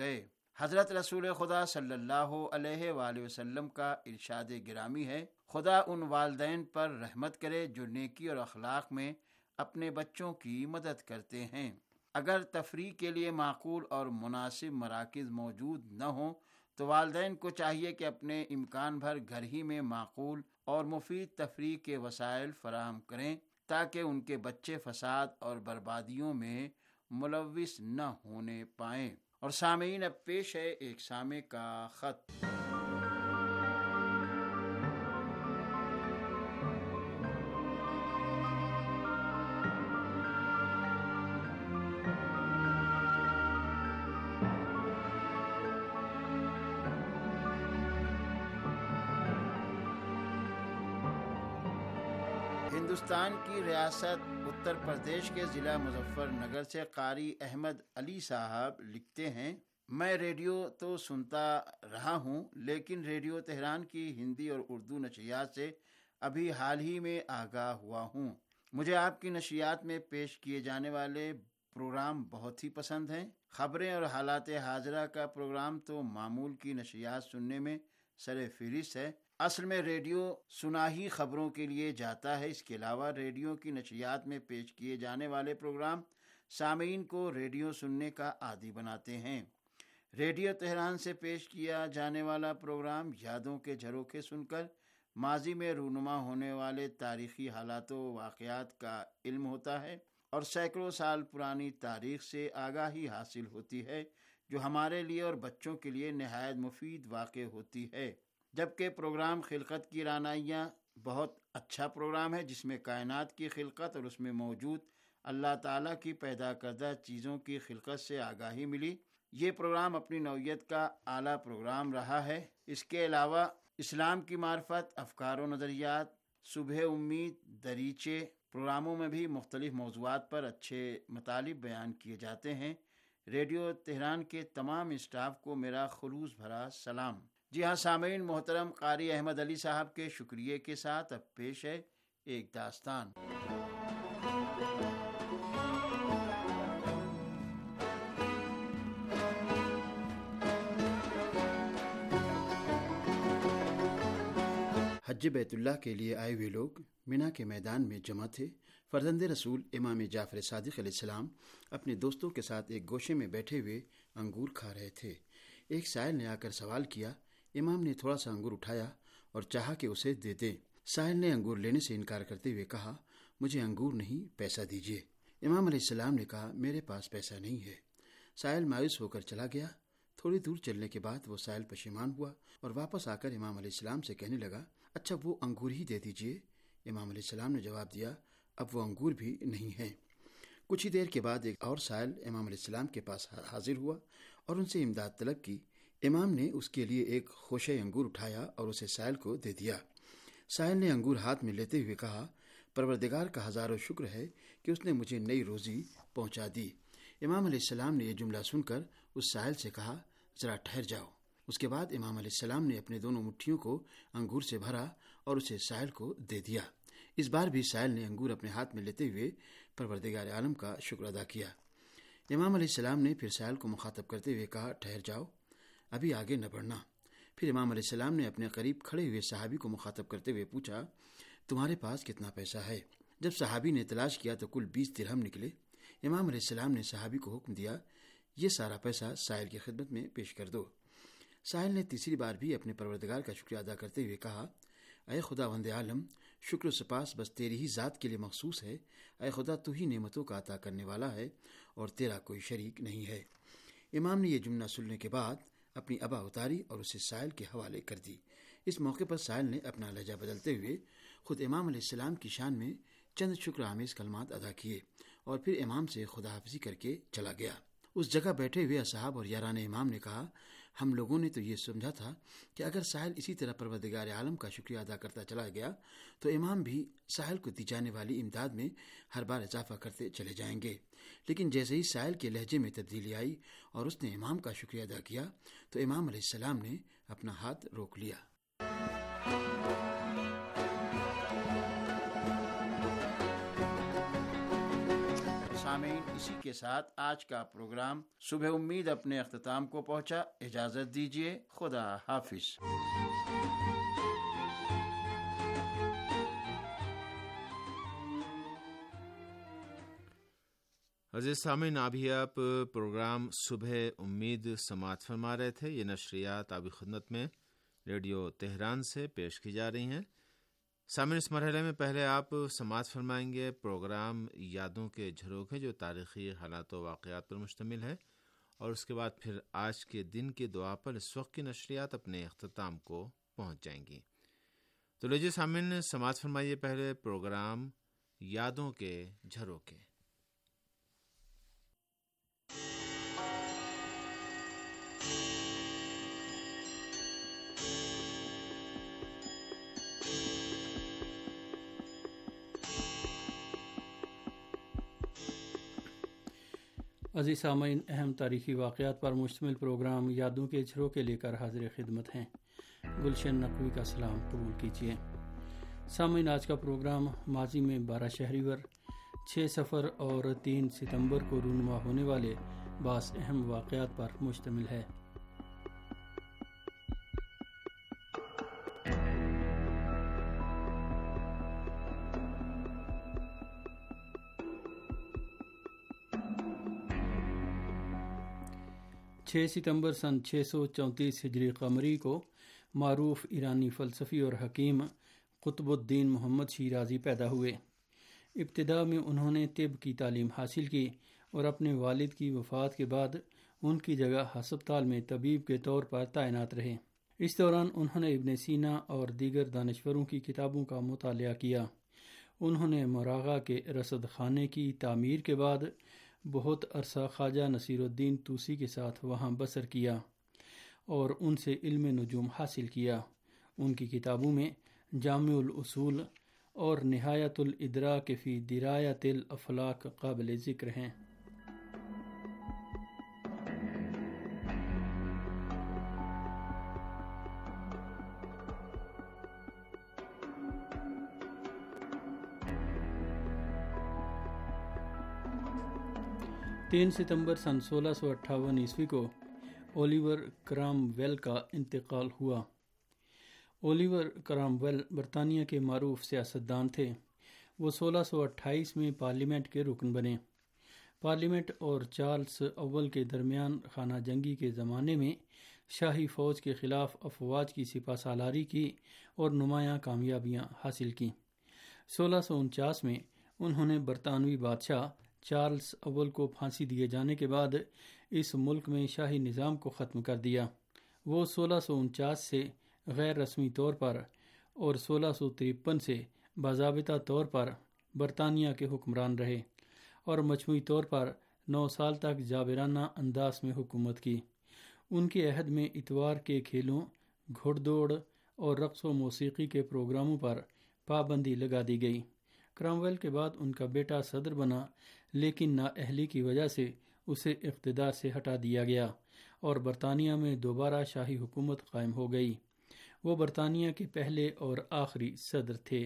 حضرت رسول خدا صلی اللہ علیہ وآلہ وسلم کا ارشاد گرامی ہے، خدا ان والدین پر رحمت کرے جو نیکی اور اخلاق میں اپنے بچوں کی مدد کرتے ہیں۔ اگر تفریح کے لیے معقول اور مناسب مراکز موجود نہ ہوں تو والدین کو چاہیے کہ اپنے امکان بھر گھر ہی میں معقول اور مفید تفریح کے وسائل فراہم کریں تاکہ ان کے بچے فساد اور بربادیوں میں ملوث نہ ہونے پائیں۔ اور سامعین، اب پیش ہے ایک سامع کا خط۔ ہندوستان کی ریاست اتر پردیش کے ضلع مظفر نگر سے قاری احمد علی صاحب لکھتے ہیں، میں ریڈیو تو سنتا رہا ہوں لیکن ریڈیو تہران کی ہندی اور اردو نشریات سے ابھی حال ہی میں آگاہ ہوا ہوں۔ مجھے آپ کی نشریات میں پیش کیے جانے والے پروگرام بہت ہی پسند ہیں۔ خبریں اور حالات حاضرہ کا پروگرام تو معمول کی نشریات سننے میں سر فہرست ہے۔ اصل میں ریڈیو سنا ہی خبروں کے لیے جاتا ہے۔ اس کے علاوہ ریڈیو کی نشریات میں پیش کیے جانے والے پروگرام سامعین کو ریڈیو سننے کا عادی بناتے ہیں۔ ریڈیو تہران سے پیش کیا جانے والا پروگرام یادوں کے جھروکے سن کر ماضی میں رونما ہونے والے تاریخی حالات و واقعات کا علم ہوتا ہے اور سینکڑوں سال پرانی تاریخ سے آگاہی حاصل ہوتی ہے جو ہمارے لیے اور بچوں کے لیے نہایت مفید واقع ہوتی ہے۔ جبکہ پروگرام خلقت کی رانائیاں بہت اچھا پروگرام ہے جس میں کائنات کی خلقت اور اس میں موجود اللہ تعالیٰ کی پیدا کردہ چیزوں کی خلقت سے آگاہی ملی۔ یہ پروگرام اپنی نوعیت کا اعلیٰ پروگرام رہا ہے۔ اس کے علاوہ اسلام کی معرفت، افکار و نظریات، صبح امید، دریچے پروگراموں میں بھی مختلف موضوعات پر اچھے مطالب بیان کیے جاتے ہیں۔ ریڈیو تہران کے تمام اسٹاف کو میرا خلوص بھرا سلام۔ جی ہاں سامعین محترم، قاری احمد علی صاحب کے شکریہ کے ساتھ اب پیش ہے ایک داستان۔ حج بیت اللہ کے لیے آئے ہوئے لوگ مینا کے میدان میں جمع تھے۔ فرزند رسول امام جعفر صادق علیہ السلام اپنے دوستوں کے ساتھ ایک گوشے میں بیٹھے ہوئے انگور کھا رہے تھے۔ ایک سائل نے آ کر سوال کیا۔ امام نے تھوڑا سا انگور اٹھایا اور چاہا کہ اسے دے دیں۔ سائل نے انگور لینے سے انکار کرتے ہوئے کہا، مجھے انگور نہیں، پیسہ دیجیے۔ امام علیہ السلام نے کہا، میرے پاس پیسہ نہیں ہے۔ سائل مایوس ہو کر چلا گیا۔ تھوڑی دور چلنے کے بعد وہ سائل پشیمان ہوا اور واپس آ کر امام علیہ السلام سے کہنے لگا، اچھا وہ انگور ہی دے دیجیے۔ امام علیہ السلام نے جواب دیا، اب وہ انگور بھی نہیں ہیں۔ کچھ ہی دیر کے بعد ایک اور سائل امام علیہ السلام کے پاس حاضر ہوا اور ان سے امداد طلب کی۔ امام نے اس کے لیے ایک خوشے انگور اٹھایا اور اسے سائل کو دے دیا۔ سائل نے انگور ہاتھ میں لیتے ہوئے کہا، پروردگار کا ہزاروں شکر ہے کہ اس نے مجھے نئی روزی پہنچا دی۔ امام علیہ السلام نے یہ جملہ سن کر اس سائل سے کہا، ذرا ٹھہر جاؤ۔ اس کے بعد امام علیہ السلام نے اپنے دونوں مٹھیوں کو انگور سے بھرا اور اسے سائل کو دے دیا۔ اس بار بھی سائل نے انگور اپنے ہاتھ میں لیتے ہوئے پروردگار عالم کا شکر ادا کیا۔ امام علیہ السلام نے پھر سائل کو مخاطب کرتے ہوئے کہا، ٹھہر جاؤ، ابھی آگے نہ بڑھنا۔ پھر امام علیہ السلام نے اپنے قریب کھڑے ہوئے صحابی کو مخاطب کرتے ہوئے پوچھا، تمہارے پاس کتنا پیسہ ہے؟ جب صحابی نے تلاش کیا تو کل بیس درہم نکلے۔ امام علیہ السلام نے صحابی کو حکم دیا، یہ سارا پیسہ سائل کی خدمت میں پیش کر دو۔ سائل نے تیسری بار بھی اپنے پروردگار کا شکریہ ادا کرتے ہوئے کہا، اے خداوند عالم، شکر و سپاس بس تیری ہی ذات کے لیے مخصوص ہے۔ اے خدا، تو ہی نعمتوں کا عطا کرنے والا ہے اور تیرا کوئی شریک نہیں ہے۔ امام نے یہ جملہ سننے کے بعد اپنی ابا اتاری اور اسے سائل کے حوالے کر دی۔ اس موقع پر سائل نے اپنا لہجہ بدلتے ہوئے خود امام علیہ السلام کی شان میں چند شکر آمیز کلمات ادا کیے اور پھر امام سے خدا حافظی کر کے چلا گیا۔ اس جگہ بیٹھے ہوئے اصحاب اور یاران امام نے کہا، ہم لوگوں نے تو یہ سمجھا تھا کہ اگر سائل اسی طرح پروردگار عالم کا شکریہ ادا کرتا چلا گیا تو امام بھی سائل کو دی جانے والی امداد میں ہر بار اضافہ کرتے چلے جائیں گے، لیکن جیسے ہی سائل کے لہجے میں تبدیلی آئی اور اس نے امام کا شکریہ ادا کیا تو امام علیہ السلام نے اپنا ہاتھ روک لیا۔ سامعین، اسی کے ساتھ آج کا پروگرام صبح امید اپنے اختتام کو پہنچا۔ اجازت دیجیے، خدا حافظ۔ عزیز سامعین، ابھی آپ پروگرام صبح امید سماعت فرما رہے تھے۔ یہ نشریات آپ کی خدمت میں ریڈیو تہران سے پیش کی جا رہی ہیں۔ سامعین، اس مرحلے میں پہلے آپ سماعت فرمائیں گے پروگرام یادوں کے جھروکے، جو تاریخی حالات و واقعات پر مشتمل ہے، اور اس کے بعد پھر آج کے دن کی دعا پر اس وقت کی نشریات اپنے اختتام کو پہنچ جائیں گی۔ تو لیجیے سامعین، سماعت فرمائیے پہلے پروگرام یادوں کے جھروکے۔ عزیز سامعین، اہم تاریخی واقعات پر مشتمل پروگرام یادوں کے جھروکے لے کر حاضر خدمت ہیں۔ گلشن نقوی کا سلام قبول کیجیے۔ سامعین، آج کا پروگرام ماضی میں بارہ شہریور، چھ سفر اور تین ستمبر کو رونما ہونے والے بعض اہم واقعات پر مشتمل ہے۔ چھ ستمبر سن چھ سو چونتیس ہجری قمری کو معروف ایرانی فلسفی اور حکیم قطب الدین محمد شیرازی پیدا ہوئے۔ ابتدا میں انہوں نے طب کی تعلیم حاصل کی اور اپنے والد کی وفات کے بعد ان کی جگہ ہسپتال میں طبیب کے طور پر تعینات رہے۔ اس دوران انہوں نے ابن سینا اور دیگر دانشوروں کی کتابوں کا مطالعہ کیا۔ انہوں نے مراغہ کے رصد خانے کی تعمیر کے بعد بہت عرصہ خواجہ نصیر الدین طوسی کے ساتھ وہاں بسر کیا اور ان سے علم نجوم حاصل کیا۔ ان کی کتابوں میں جامع الاصول اور نہایت الادراک فی درایت الافلاک قابل ذکر ہیں۔ تین ستمبر سن سولہ سو اٹھاون عیسوی کو اولیور کرام ویل کا انتقال ہوا۔ اولیور کرام ویل برطانیہ کے معروف سیاستدان تھے۔ وہ سولہ سو اٹھائیس میں پارلیمنٹ کے رکن بنے۔ پارلیمنٹ اور چارلس اول کے درمیان خانہ جنگی کے زمانے میں شاہی فوج کے خلاف افواج کی سپہ سالاری کی اور نمایاں کامیابیاں حاصل کیں۔ سولہ سو انچاس میں انہوں نے برطانوی بادشاہ چارلس اول کو پھانسی دیے جانے کے بعد اس ملک میں شاہی نظام کو ختم کر دیا۔ وہ سولہ سو انچاس سے غیر رسمی طور پر اور سولہ سو ترپن سے باضابطہ طور پر برطانیہ کے حکمران رہے اور مجموعی طور پر نو سال تک جابرانہ انداز میں حکومت کی۔ ان کے عہد میں اتوار کے کھیلوں، گھڑ دوڑ اور رقص و موسیقی کے پروگراموں پر پابندی لگا دی گئی۔ کرامویل کے بعد ان کا بیٹا صدر بنا، لیکن نااہلی کی وجہ سے اسے اقتدار سے ہٹا دیا گیا اور برطانیہ میں دوبارہ شاہی حکومت قائم ہو گئی۔ وہ برطانیہ کے پہلے اور آخری صدر تھے۔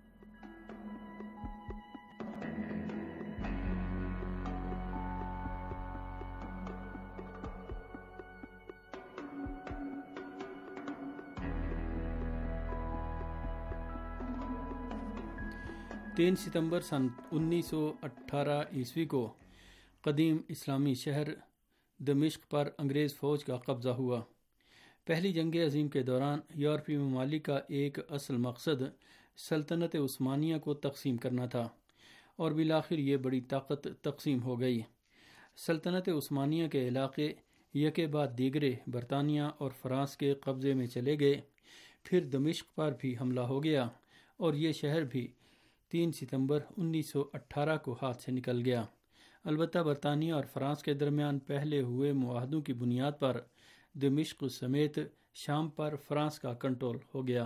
تین ستمبر سن انیس سو اٹھارہ عیسوی کو قدیم اسلامی شہر دمشق پر انگریز فوج کا قبضہ ہوا۔ پہلی جنگ عظیم کے دوران یورپی ممالک کا ایک اصل مقصد سلطنت عثمانیہ کو تقسیم کرنا تھا اور بالآخر یہ بڑی طاقت تقسیم ہو گئی۔ سلطنت عثمانیہ کے علاقے یکے بعد دیگرے برطانیہ اور فرانس کے قبضے میں چلے گئے۔ پھر دمشق پر بھی حملہ ہو گیا اور یہ شہر بھی تین ستمبر انیس سو اٹھارہ کو ہاتھ سے نکل گیا۔ البتہ برطانیہ اور فرانس کے درمیان پہلے ہوئے معاہدوں کی بنیاد پر دمشق سمیت شام پر فرانس کا کنٹرول ہو گیا۔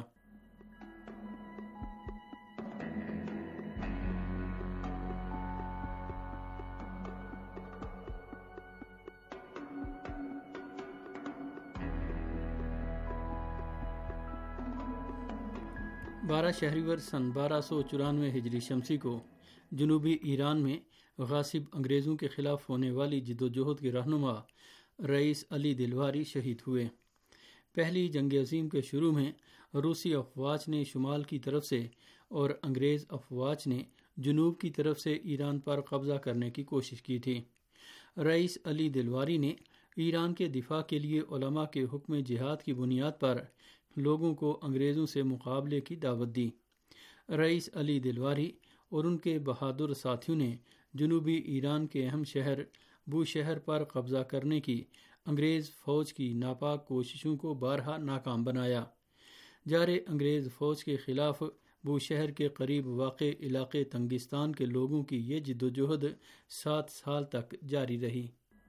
بارہ شہریور سن بارہ سو چورانوے ہجری شمسی کو جنوبی ایران میں غاصب انگریزوں کے خلاف ہونے والی جد و جہد کے رہنما رئیس علی دلواری شہید ہوئے۔ پہلی جنگ عظیم کے شروع میں روسی افواج نے شمال کی طرف سے اور انگریز افواج نے جنوب کی طرف سے ایران پر قبضہ کرنے کی کوشش کی تھی۔ رئیس علی دلواری نے ایران کے دفاع کے لیے علماء کے حکم جہاد کی بنیاد پر لوگوں کو انگریزوں سے مقابلے کی دعوت دی۔ رئیس علی دلواری اور ان کے بہادر ساتھیوں نے جنوبی ایران کے اہم شہر بوشہر پر قبضہ کرنے کی انگریز فوج کی ناپاک کوششوں کو بارہا ناکام بنایا۔ جارے انگریز فوج کے خلاف بوشہر کے قریب واقع علاقے تنگستان کے لوگوں کی یہ جد و جہد سات سال تک جاری رہی۔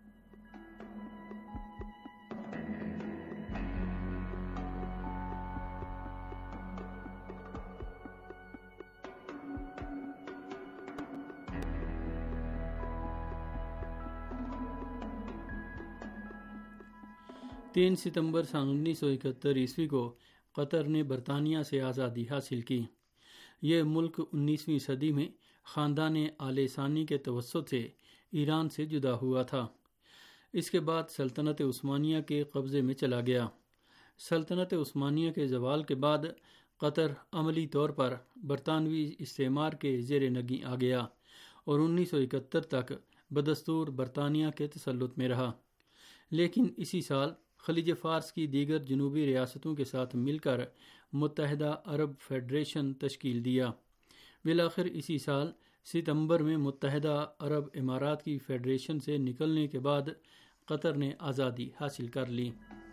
تین ستمبر سن انیس سو اکہتر عیسوی کو قطر نے برطانیہ سے آزادی حاصل کی۔ یہ ملک انیسویں صدی میں خاندان آل ثانی کے توسط سے ایران سے جدا ہوا تھا۔ اس کے بعد سلطنت عثمانیہ کے قبضے میں چلا گیا۔ سلطنت عثمانیہ کے زوال کے بعد قطر عملی طور پر برطانوی استعمار کے زیر نگیں آ گیا اور انیس سو اکہتر تک بدستور برطانیہ کے تسلط میں رہا، لیکن اسی سال خلیج فارس کی دیگر جنوبی ریاستوں کے ساتھ مل کر متحدہ عرب فیڈریشن تشکیل دیا۔ بالآخر اسی سال ستمبر میں متحدہ عرب امارات کی فیڈریشن سے نکلنے کے بعد قطر نے آزادی حاصل کر لی۔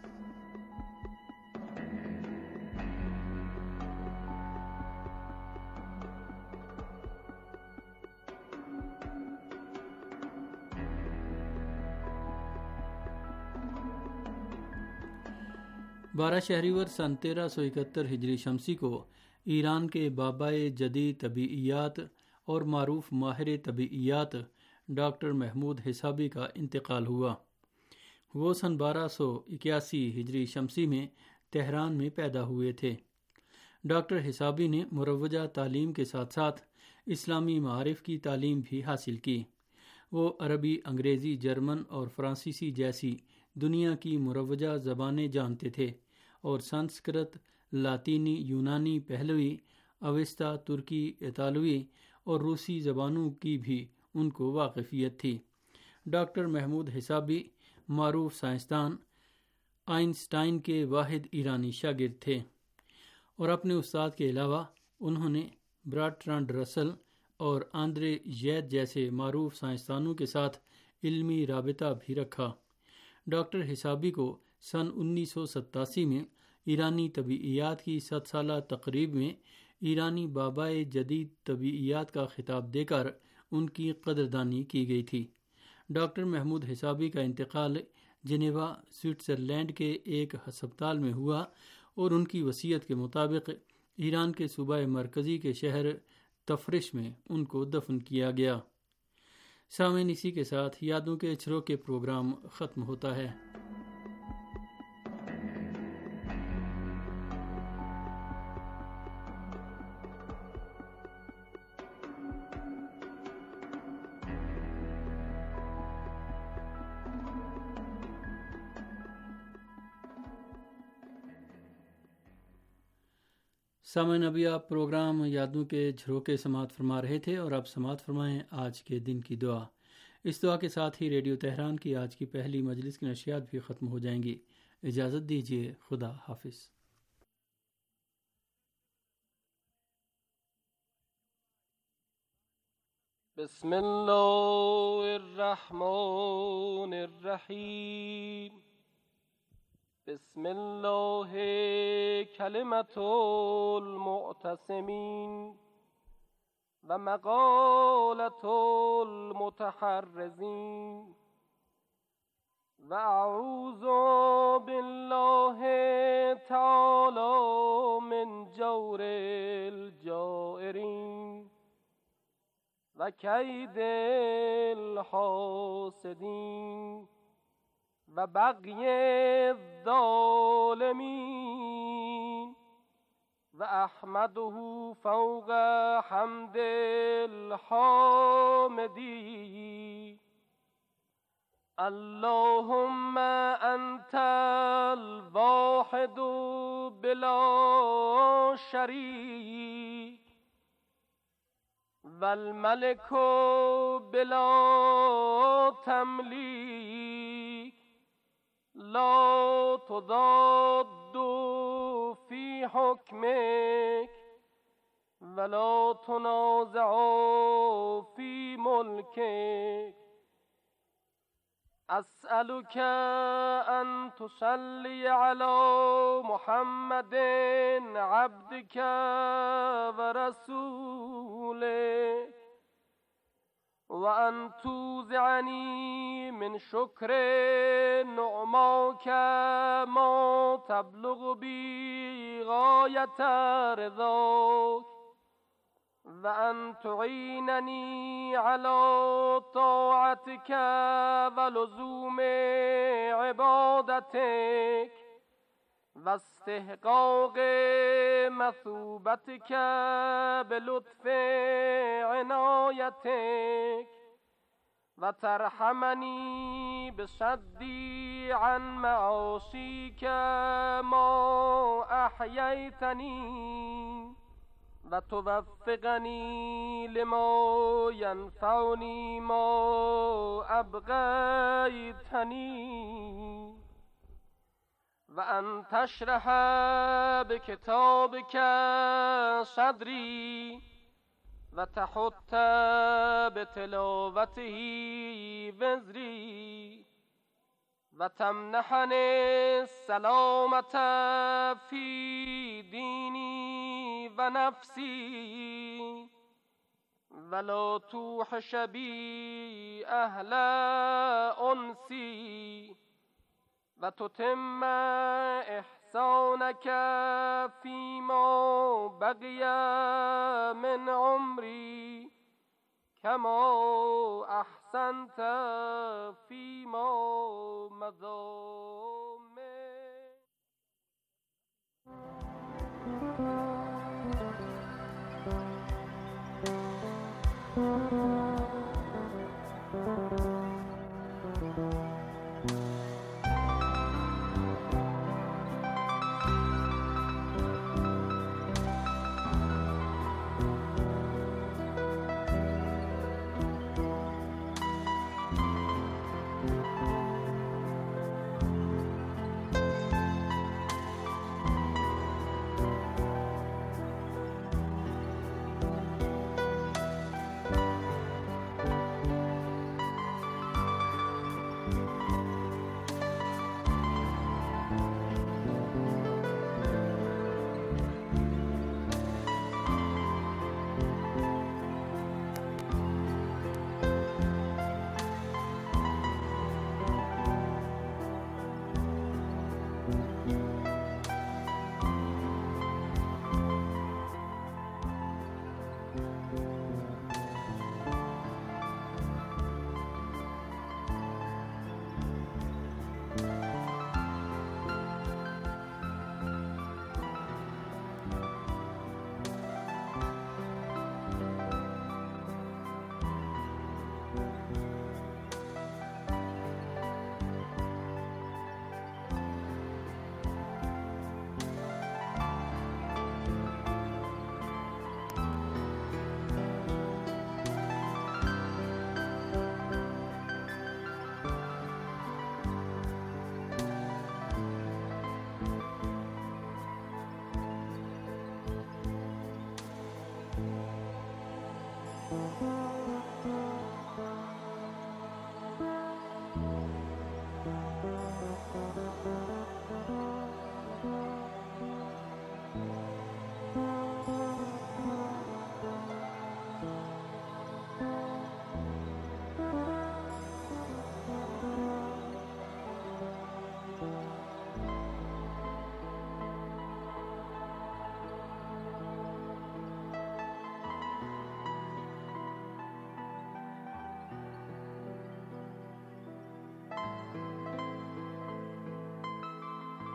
بارہ شہریور سن تیرہ سو اکہتر ہجری شمسی کو ایران کے بابائے جدید طبیعیات اور معروف ماہر طبیعیات ڈاکٹر محمود حسابی کا انتقال ہوا۔ وہ سن بارہ سو اکیاسی ہجری شمسی میں تہران میں پیدا ہوئے تھے۔ ڈاکٹر حسابی نے مروجہ تعلیم کے ساتھ ساتھ اسلامی معارف کی تعلیم بھی حاصل کی۔ وہ عربی، انگریزی، جرمن اور فرانسیسی جیسی دنیا کی مروجہ زبانیں جانتے تھے اور سنسکرت، لاطینی، یونانی، پہلوی، اوستا، ترکی، اطالوی اور روسی زبانوں کی بھی ان کو واقفیت تھی۔ ڈاکٹر محمود حسابی معروف سائنسدان آئنسٹائن کے واحد ایرانی شاگرد تھے اور اپنے استاد کے علاوہ انہوں نے برٹرانڈ رسل اور آندرے ژیڈ جیسے معروف سائنسدانوں کے ساتھ علمی رابطہ بھی رکھا۔ ڈاکٹر حسابی کو سن انیس سو ستاسی میں ایرانی طبیعیات کی ست سالہ تقریب میں ایرانی بابائے جدید طبیعیات کا خطاب دے کر ان کی قدردانی کی گئی تھی۔ ڈاکٹر محمود حسابی کا انتقال جنیوا، سوئٹزرلینڈ کے ایک ہسپتال میں ہوا اور ان کی وصیت کے مطابق ایران کے صوبہ مرکزی کے شہر تفرش میں ان کو دفن کیا گیا۔ سامعین، اسی کے ساتھ یادوں کے جھروکے پروگرام ختم ہوتا ہے۔ سامعین، ابھی آپ پروگرام یادوں کے جھروکے سماعت فرما رہے تھے اور اب سماعت فرمائیں آج کے دن کی دعا۔ اس دعا کے ساتھ ہی ریڈیو تہران کی آج کی پہلی مجلس کی نشریات بھی ختم ہو جائیں گی۔ اجازت دیجیے، خدا حافظ۔ بسم اللہ الرحمن الرحیم۔ بسم اللہ کلمۃ المعتصمین و مقالۃ المتحرزین و اعوذ باللہ تعالی من جور الجائرین و کید الحاسدین و بغی الظالمین و وأحمده فوق حمد الحامدين. اللهم أنت الواحد بلا شريك والملك بلا تمليك لا تضاد في حكمك ولا تنازع في ملكك. أسألك أن تصلي على محمد عبدك ورسولك وأن توزعني من شكر نعماك ما تبلغ بي غاية رضاك وأن تعينني على طاعتك ولزوم عبادتك واستحقاق مثوبتك بلطف عنایتك وترحمني بصدي عن معاصيك ما أحييتني وتوفقني لما ينفعني ما أبغيتني وأن تشرح بكتابك صدري وتحط بتلاوته وزري وتمنحني السلامة في ديني ونفسي ولا توحش بي أهل أنسي وتتم إحسانك فيما بقي من عمري كما أحسنت فيما مضى.